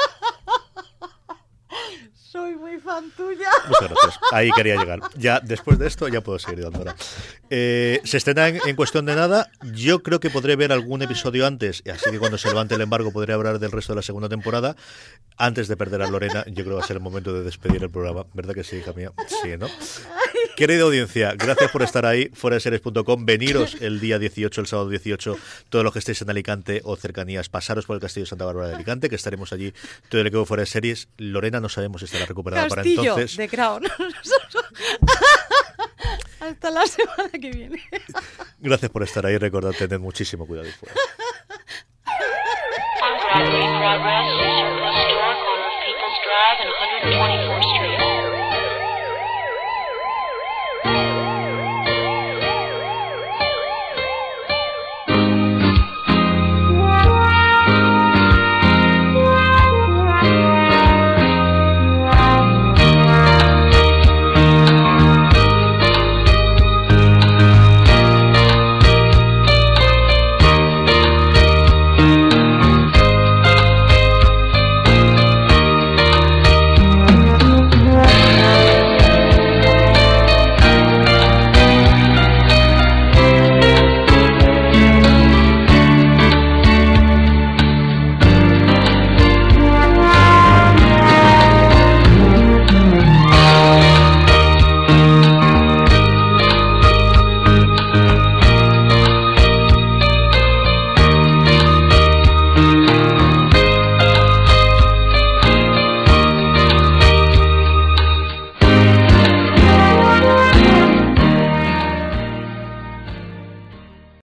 Soy muy fan tuya. Muchas gracias. Ahí quería llegar. Ya después de esto ya puedo seguir dando hora. Eh, se estrena en, en cuestión de nada. Yo creo que podré ver algún episodio antes, así que cuando se levante el embargo podré hablar del resto de la segunda temporada. Antes de perder a Lorena, yo creo que va a ser el momento de despedir el programa. ¿Verdad que sí, hija mía? Sí, ¿no? Querida audiencia, gracias por estar ahí, fuera de series punto com. Veniros el día dieciocho, el sábado dieciocho, todos los que estéis en Alicante o cercanías, pasaros por el Castillo de Santa Bárbara de Alicante, que estaremos allí todo el equipo fuera de series. Lorena no sabemos si estará recuperada Castillo para entonces. de Crown. Hasta la semana que viene. Gracias por estar ahí, recordad tener muchísimo cuidado y fuera. Progress.